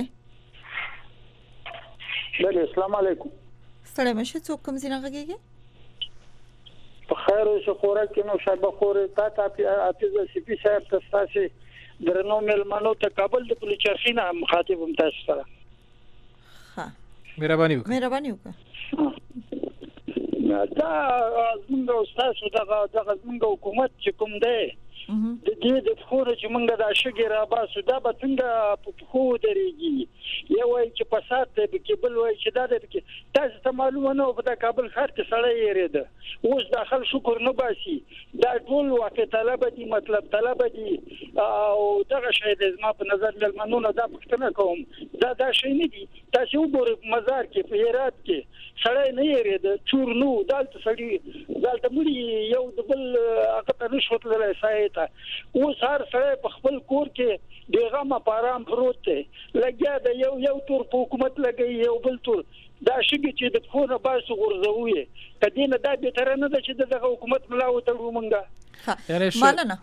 السلام علیکم. ستړی مشه څوک کوم ځای نه غږیږي؟ په خیر او خوراک کې نو شابه خورې تا اتیزه سی پی صاحب تاسو درنو ملمنو ته کابل د پولیس چرخینه مخاطب هم تاسو سره. ها مهرباني وکړئ. مهرباني وکړئ. دا زموږ استاد دغه زموږ حکومت چې کوم دی د دې د خور چې موږ د شګي را باسو دا به څنګه په خو درېږي. یو وای چې فساد ته کې بل وای چې دا د کې تاسو ته معلومه نه په کابل ښار کې سړی یریده اوس داخل شکر نه باسي. دا ټول واقع طلب دي، مطلب طلب دي او دغه شی د زما په نظر ملمنونه دا پښتنه کوم دا شی نه دي. تاسو وګورئ مزار کې په هرات کې سړی نه یریده چور نو دالته سړی دالته مړي یو د بل هغه ته رشوت لري سایت اوس هر سړی په خپل کور کې بیغمه پارام پروت دی لګیا د یو تور په حکومت لګي یو بل تور دا شګي چې د خونه باسو غرزوي کدینه دا به تر نه ده چې دغه حکومت ملاو ته ومنګه مالنه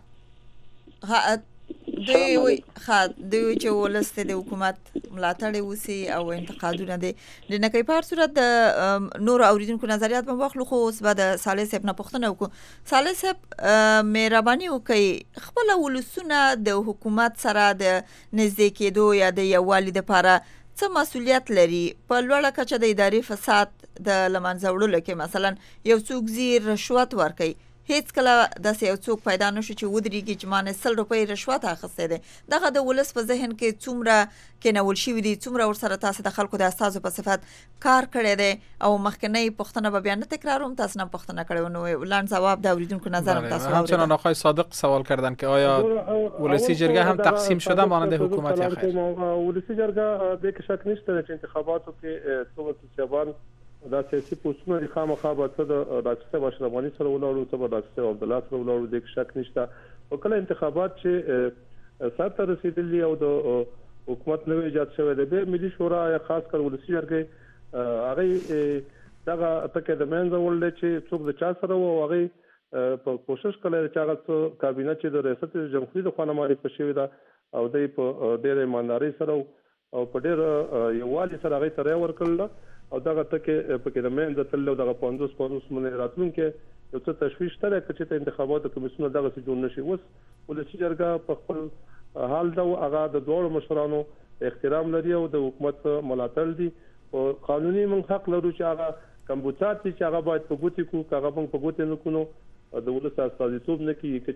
دوی چې ولسته د حکومت ملاتړ وسی او انتقادونه دي لنه کوي په هر صورت د نور اوریدونکو نظریات په واخلو. خو اوس به د صالح صاحب نه پوښتنه وکړو. صالح صاحب مهرباني وکړئ خپل ولسونه د حکومت سره د نږدې کېدو یا د یووالي لپاره څه مسؤلیت لري په لوړه کچه د اداري فساد د لمنځه وړلو کې؟ مثلا یو څوک زیر رشوت ورکوي هیڅ کله د یو څوک پیدا نشو چې ودرېږي چې مانه 100 روپۍ رشوت اخیسته دي. دغه د ولس په ذهن کې څومره کې نول شي دي څومره ورسره تاسو د خلکو د استادو په صفت کار کړی دی او مخکنی پښتنه به بیان تکراروم تاسو نه پښتنه کړو نو لاند جواب د اوریدونکو نظر تاسو همچنان آقای صادق سوال کردن که آیا ولسی جرگه هم تقسیم شده مانند حکومت یا خیر؟ ولسی جرگه به کې شک نشته چې انتخاباتو کې څو شعبان دا سیاسي پوسټونه د خامخا به څه د ډاکټر اشرف غنی سره ولاړو څه به ډاکټر عبد الله سره ولاړو د شک نشته. او کله انتخابات چې ساته رسیدلی او د حکومت نوې ایجاد شوی دی به ملي شورا یا خاص کر ولسی جرګه هغه دغه تکه د منځ ولل چې څوک د چا سره او هغه په کوشش کړي چې هغه کابینه چې د ریاست جمهوریت د خانماري په شوی دا او د ډېر ایمانداري سره او په ډېر یووالي سره هغه سره ورکړل او دغه تکه په کې د منځ تل دغه 50 منې راتلونکي یو څه تشویش تر چې ته انتخاباتو کمیسیون دغه څه جوړ نشي. اوس ولسی جرګه په خپل حال دا هغه د دوه مشرانو احترام لري او د حکومت ملاتړ دي او قانوني من حق لرو چې هغه کمبوچات چې هغه باید په ګوتې کو هغه په ګوتې نه کونو د ولس استازیتوب نه کوي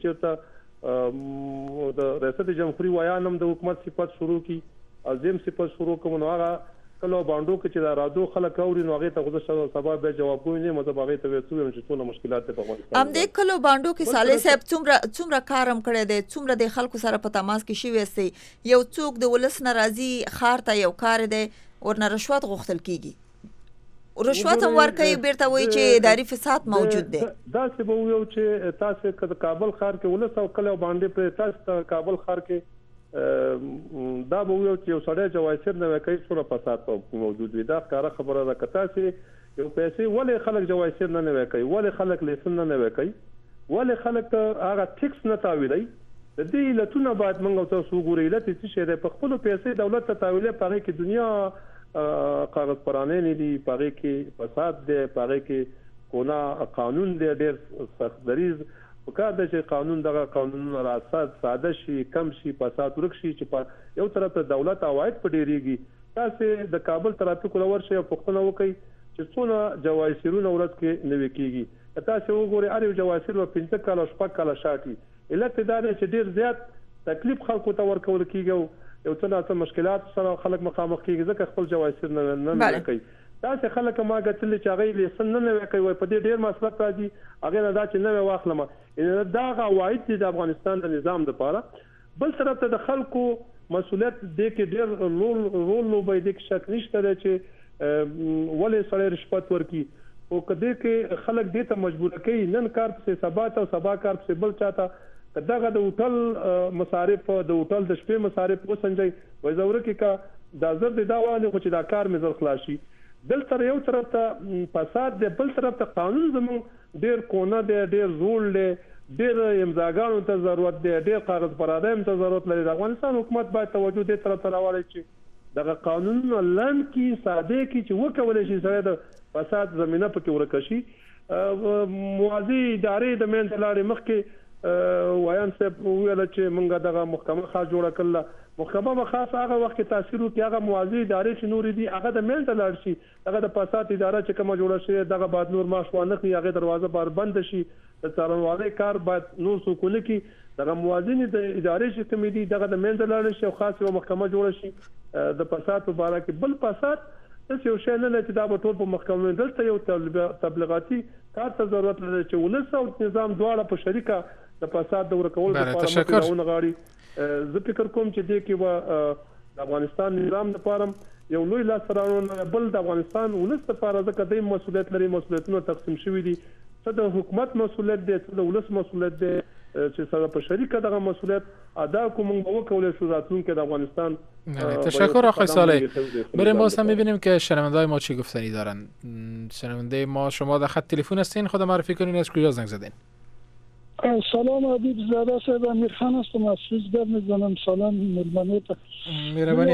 کچېرته د ریاست جمهوریت ویانم د حکومت صفات شروع کی عظیم صفات شروع کوم نو هغه کله باندې کې چې دا رادو خلک اوري نو هغه ته غوښتل سبا به جواب کوي نه مطلب هغه ته وڅو چې څونه مشکلات په افغانستان ام دې کله باندې کې صالح صاحب څومره کارم کړی دی څومره د خلکو سره په تماس کې شي وسي یو څوک د ولس ناراضي خار ته یو کار دی ورنه رشوت غوښتل کیږي رشوت هم ورکوي بیرته وایي چې اداري فساد موجود دی. دا څه به ویو چې تاسو کله کابل ښار کې ولس او کله باندې په تاسو کابل ښار کې دا به یو سړی جوایسر نه کوي څوره فساد موجود وي. دا ښکاره خبره ده. که تاسې یو پیسې ولې خلک جوایسر نه کوي، ولې خلک لیسن نه کوي، ولې خلک هغه ټیکس نه تاویلي، د دې علتونه باید موږ تاسو وګورئ. علت څه شی دی؟ په خپل پیسې دولت ته تاویلې، په هغې کې دنیا کاغذ پرانې نه دي، په هغې کې فساد دی، په هغې کې کونه قانون دی ډېر سخت دریز. پکار ده چې قانون دغه قانونونه راځي ساده شي، کم شي، فساد ورک شي، چې په یو طرف ته دولت عواید په ډیریږي. تاسې د کابل ترافیکو لور شي او پوښتنه وکړئ چې څونه جوایسرونه ورځ کې نوي کیږي. تاسې وګورئ هر یو جوایسر په 15 کاله 6 کاله شاټي. علت دا دی چې ډیر زیات تکلیف خلکو ته ورکول کیږي او یو څه مشکلات سره خلک مخامخ کیږي ځکه خپل جوایسر نه کوي. تاسې خلک ما ګټل چې هغه لیسن نه کوي، په دې ډیر مصرف راځي، هغه نه دا چې نه واخلم. دا عواید دي د افغانستان د نظام لپاره. بل طرف ته د خلکو مسؤلیت دې کې ډیر رول لوبوي، د شک نشته چې ولې سړی رشوت ورکي او کله کې خلک دې ته مجبور کوي نن کار په سبا ته او سبا کار په بل چاته دغه د هوټل مصارف، د هوټل د شپې مصارف وسنجي وای زوره کې کا د زر د داوانه خو چې دا کار مې زر خلاصي. دلته یو طرف ته فساد دی، بل طرف ته قانون زمون ډیر کونه دی، ډیر زول دی، ډیر امضاګانو ته ضرورت دی، ډیر کاغذ پرادم ته ضرورت لري. د افغانستان حکومت باید توجه دې طرف ته راوړي چې دغه قانونونه لاندې کې ساده کې چې وکولای شي سره د فساد زمينه پکې ورکشي. موازی ادارې د مین دلارې مخکې وایان صاحب ویل چې مونږه دغه محکمه خاص جوړه کړل. محکمه خاص هغه وخت کې تاثیر وکړي، هغه موازی ادارې چې نور دي هغه د مین دلار شي، هغه د فساد اداره چې کومه جوړه شي دغه بعد نور معاش وانه کوي، هغه دروازه بار بند شي. د څارنوالۍ کار باید نور سکونه کې دغه موازین د ادارې چې کوم دي دغه د مین دلار شي او خاص یو محکمه جوړه شي د فساد په اړه کې. بل فساد چې یو شی نه لته دا به ټول په محکمه دلته یو تبلیغاتي کار ته ضرورت لري چې ولس او نظام دواړه په شریکه د فساد د ورکول لپاره مخاونه غاړي. زه فکر کوم چې دې کې د افغانستان نظام لپاره یو لوی لاس رانونه، بل د افغانستان ولس لپاره ځکه د مسؤلیت لري، مسؤلیتونه تقسیم شوي دي. څه د حکومت مسؤلیت دی، څه د ولس مسؤلیت دی، چې سره په شریکه دغه مسئولیت ادا کوم موږ وکولای شو راتلونکي د افغانستان. تشکر آقای صالح. بریم باز هم می‌بینیم که شنونده‌های ما چی گفتنی دارن. شنونده ما شما در خط تلفن هستین، خود معرفی کنین از کجا زنگ زدین؟ سلام حبیب زاده صاحب، امیرخان هستم از سوزگر میزنم. سلام ملمنه تا مهربانی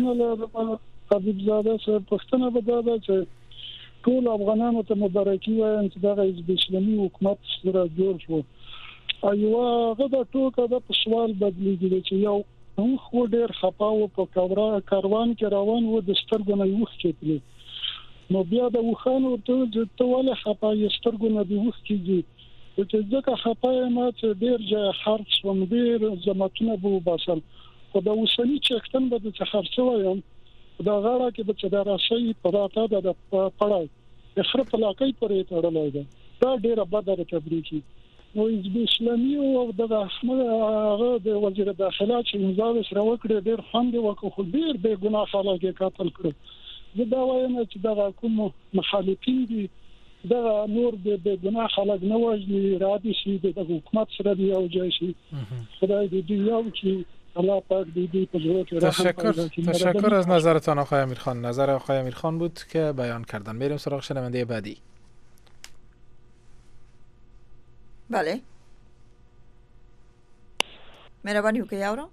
حبیب زاده صاحب. پښتنه به دا چې ټول افغانانو ته مبارکي وایم چې دغه حزب اسلامي حکومت سره جوړ شو. ایوه هغه د ټوکه د سوال بدلیږي چې یو خو ډیر خپاو په کاروان کې روان و د سترګو نه وښ کېدل، نو بیا د وخان ورته چې ته ولې خپای سترګو نه دی وښ کېږي چې ځکه خپای ما چې ډیر ځای خرڅ وم، ډیر زماتونه بو باسل خو د وسنی چکتن به د خرڅ وایم دا غاړه کې به چې دا راشي پراته د پړای اخر په لاکې پرې تړلای ده. دا ډیره بدره تبریکی. نو حزب اسلامي او د احمد هغه د وزیر داخله چې امضا سره وکړه ډیر خوند وکړ، خو ډیر به ګناه خلک قتل کړ. زه دا وایم چې دا کوم مخالفین دي دا نور د ګناه خلک نه وژني، رادي شي د حکومت سره دی او ځای شي. خدای دې یو چې الله پاک دې په جوړ کې تشکر از نظرتان آقای امیرخان. نظر آقای امیرخان بود که بیان کردن. میریم سراغ شنونده بعدی. بله مهرباني وکړئ یاورم.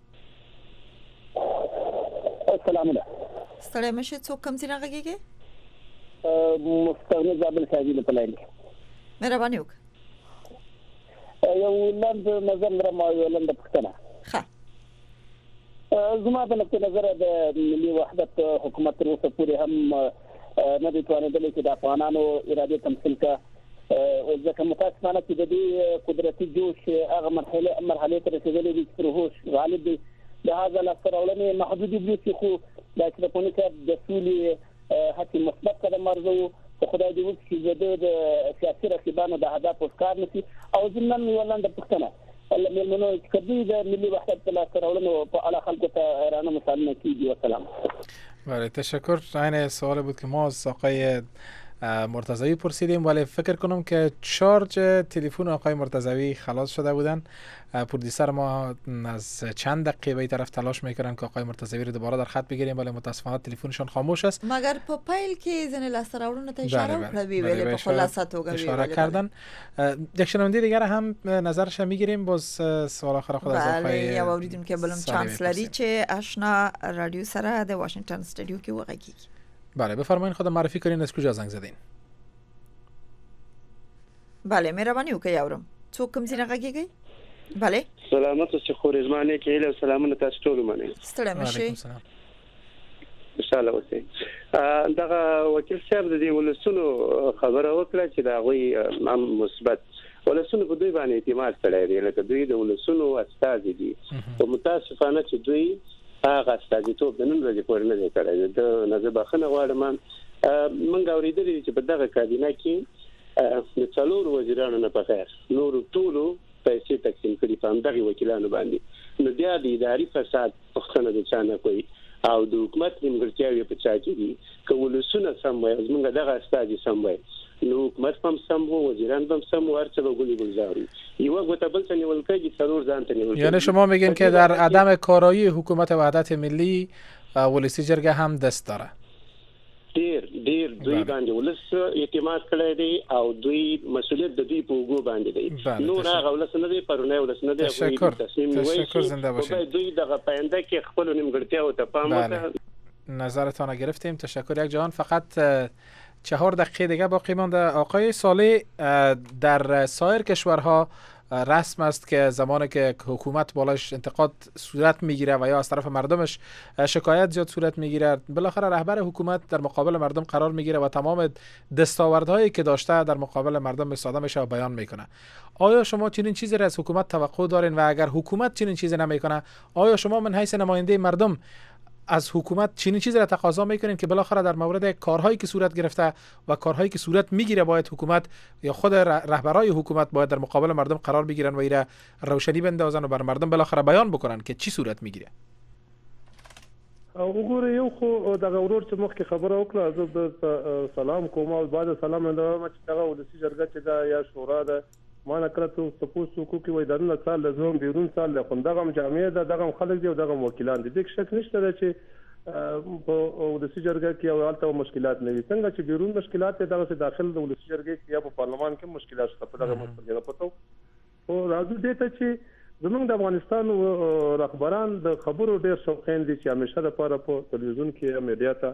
السلام علیکم. ستړی مشه څوک کم ځای راغږیږي؟ مستغنی زابل شاهدی په لاین کې. مهرباني وکړئ. یو لاند نظر لرم او یو لاند پښتنه. ښه. زما په نقطه نظر د ملي وحدت حکومت تر اوسه پورې هم نه دي توانېدلې چې د افغانانو اراده تمثيل کا او ځکه متاسفانه چې د دې قدرتي جوش هغه مرحله ته رسیدلې دي چې روح غالب دي. لهدا لاسته محدود دي چې خو د اکسپونیکا د سولې هڅې مثبت قدم ارزو. خدای دې وکړي چې د سیاسي رقیبانو د اهداف وسکار نشي او ضمن ولند پښتنه ملمنو کدی د ملي وحدت په لاسته راوړنو په اړه خلکو ته رانه مثالونه کیږي. والسلام. بله تشکر. این سوال بود که ما از آقای مرتضوی پرسیدیم، ولی فکر کنم که چارج تلفن آقای مرتضوی خلاص شده بودن. پرودیسر ما از چند دقیقه به طرف تلاش میکنن که آقای مرتضوی رو دوباره در خط بگیریم، ولی متاسفانه تلفنشون خاموش است. مگر په پیل کې ځنې لاسته راوړنو ته اشاره وکړه، ویلې په خلاصه توګه اشاره کردن. یک شنونده دیگر هم نظرش میگیریم. باز سوال آخر خود از آقای یا اوریدونکو که بلم چانسلری چې آشنا رادیو سره د واشنگتن استودیو کې وغږیږي. بله بفرمایید، خود معرفی کنین، از کجا زنگ زدین؟ بله مهرباني وکړئ اورم. څوک کوم ځای نه غږیږي؟ بله سلامت اوسئ خو رضوانه کې له سلامونه تاسو ټول منئ. ستړي مشئ. انشاءالله اوسئ. دغه وکیل صاحب د دې ولسونو خبره وکړه چې دا غوي مثبت ولسونو په دوی باندې اعتماد کړی دی، لکه دوی د ولسونو استازي دي. او متاسفانه چې دوی هغه استازیتوب د نن ورځې پورې نه دی کړی. د نظر بخښنه غواړم، موږ اورېدلي چې په دغه کابینه کې د څلور وزیرانو نه په خیر نور ټولو پیسې تقسیم کړي په دغه وکیلانو باندې. نو بیا د اداري فساد پښتنه د چانه کوي او د حکومت نیمګړتیاوې په چا کې دي. که ولسونه سم وي، زموږ دغه استازي سم وي، نو حکومت هم سم وو، وزیران هم سم وو، هرڅه به ګلي ګلزاري. یو وخت بل څه نیول کېږي، څلور ځان ته نیول. یعنی شما میگین که در عدم کارایی حکومت وحدت ملی ولسی جرګه هم دست داره؟ ډیر دوی باندې ولس اعتماد کړی دی او دوی مسؤلیت د دوی په وګو باندې دی. نو هغه ولس نه دی، پرونه ولس نه دی. تشکر، زنده باشید. دوی دغه پاینده کې خپل نیمګړتیاو ته پام وکړه. نظرتان گرفتیم. تشکر یک جهان. فقط 4 دقیقه دیگه باقی مانده. آقای صالح، در سایر کشورها رسم است که زمانی که حکومت بالایش انتقاد صورت میگیره و یا از طرف مردمش شکایت زیاد صورت میگیره، بالاخره رهبر حکومت در مقابل مردم قرار میگیره و تمام دستاوردهایی که داشته در مقابل مردم استفاده میشه و بیان میکنه. آیا شما چنین چیزی را از حکومت توقع دارین؟ و اگر حکومت چنین چیزی نمیکنه، آیا شما من حیث نماینده مردم از حکومت چنین چیزی را تقاضا میکنین که بالاخره در مورد کارهایی که صورت گرفته و کارهایی که صورت میگیره باید حکومت یا خود رهبرای حکومت باید در مقابل مردم قرار بگیرن و ایره روشنی بندازن و بر مردم بالاخره بیان بکنن که چی صورت میگیره؟ وګوره یو خو دغه ورور چې مخکې خبره وکړه، زه د سلام کوم او بعد سلام نه وایم چې دغه ولسی جرګه چې دا یا شورا ده ما نه کړه ته سپوس وکړو کې وای درنه سال لزوم بیرون سال له خوندغه جامعه ده، دغه خلک دی او دغه وکیلان دي. د شک نشته چې په ولسی جرګه کې او البته مشکلات نه وي. څنګه چې بیرون مشکلات ته دغه داخل د ولسی جرګه کې یا په پارلمان کې مشکلات شته، په دغه مسله پته او راځو دې ته چې زمونږ د افغانستان رهبران د خبرو ډېر شوقین دي چې همیشه لپاره په تلویزیون کې میډیا ته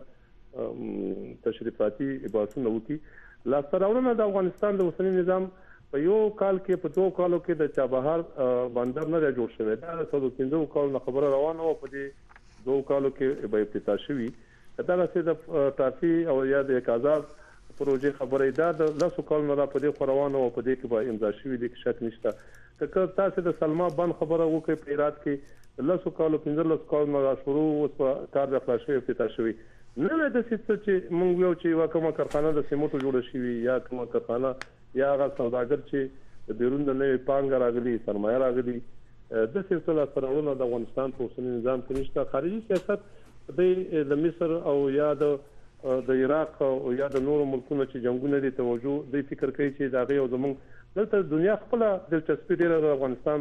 تشریفاتي عبارتونه وکړي. لاسته راوړنه د افغانستان د اوسنی نظام په یو کال کې په 2 کالو کې د چابهار بندر نه جوړ شوی. دا د 115 کالو خبره روانه او په دې 2 کالو کې به افتتاح شوی. دا څه د ټافي او یا د 1000 پروژې خبره ده د 10 کالو نه په دې روانه او په دې کې به امضا شوی دي، شک نشته. که تاسو د سلما بند خبره وکړئ په هرات کې 10 کالو 15 کالو نه شروع اوس په کار د خلاص شوی افتتاح شوی. نه د څه چې مونږ یو چې واکمه کارخانه د سیمټو جوړه شوی یا کومه کارخانه یا هغه سوداګر چې د بیرون د نوې پانګه راغلي سرمایه راغلي د سلسله سرونه د افغانستان په اوسنی نظام کې نشته. خارجي سیاست د مصر او یا د عراق او یا د نورو ملکونو چې جنگونه دي توجه د فکر کوي چې دا غي او زمونږ دلته دنیا خپل دلچسپي ډیره د افغانستان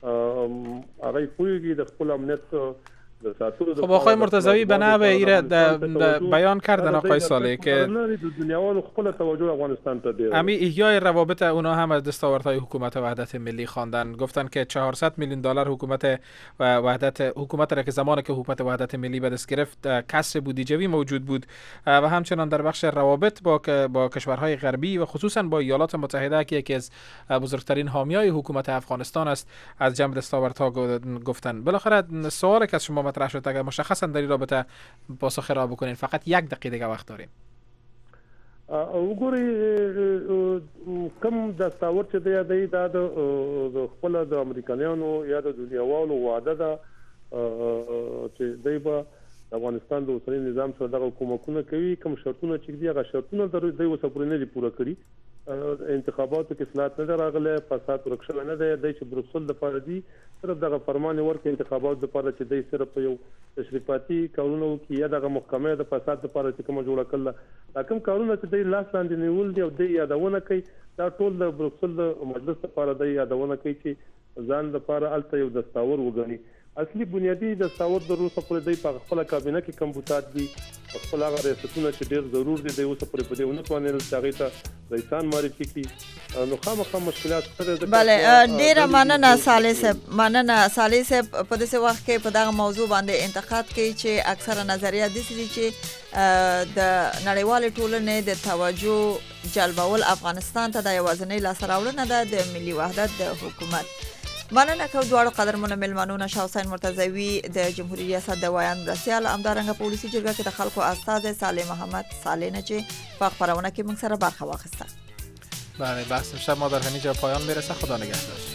هغه کویږي د خپل امنیت د ساتلو. خب آقای مرتضوی به نحو ایره بیان کردن آقای صالح که دنیاوالو خپل توجه افغانستان ته دی. امی احیای روابط اونا هم از دستاوردهای حکومت وحدت ملی خواندن، گفتن که 400 میلیون دلار حکومت را که زمانی که حکومت وحدت ملی به دست گرفت کسر بودجه‌ای موجود بود و همچنان در بخش روابط با کشورهای غربی و خصوصا با ایالات متحده که یکی از بزرگترین حامیای حکومت افغانستان است از جمع دستاوردها گفتن. بالاخره سوالی که از شما مطرح شد اگر مشخصا در این رابطه پاسخ را بکنین، فقط 1 دقیقه دیگه وقت داریم. وګورئ کوم دستاورد چې دی دا د خپل د امریکایانو یا د دنیاوالو وعده ده چې دوی به افغانستان د اوسنی نظام سره دغه کومکونه کوي. کوم شرطونه چې دی هغه شرطونه د دوی وسپورنه دي پوره کړی انتخاباتو کې اصلاحات نه راغله، فساد ورکشل نه دی، د چې بروکسل د پاره دی صرف دغه فرمان ورکړي انتخابات د پاره چې د صرف یو تشریفاتي کارونو کې یا دغه محکمه د فساد لپاره چې کوم جوړه کړل، کوم کارونه چې د لاس لاندې نیول دی او د یادونه کوي دا ټول د بروکسل د مجلس لپاره د یادونه کوي چې ځان لپاره الته یو دستاور وګڼي. اصلي بنیادی دستاور د روسه پر دې په خپل کابینه کې کم بوتات دي، خپل هغه ریاستونه چې ډیر ضرور دي د اوسه پر دې ونه توانل چې ته رئیسان معرفي کی نو خامخا مشکلات سره ده. بله ډیر مننه صالح صاحب، مننه صالح صاحب. په دې وخت کې په دغه موضوع باندې انتقاد کوي چې اکثره نظریات دي چې د نړیوال ټولنې د توجه جلبول افغانستان ته د یوازینۍ لاسته راوړنه ده د ملي وحدت د حکومت. مننه کوم دواړو قدرمنو ملمنو شاه حسین مرتضوی د جمهوریت ریاست د وایان مرسیال، همدارنګه پولیسي جرګه کې د خلکو استاد صالح محمد صالح نه چې په خبرونه کې موږ سره برخه واخیسته. بله بحث امشب ما در همینجا پایان میرسه. خدا نگهدار.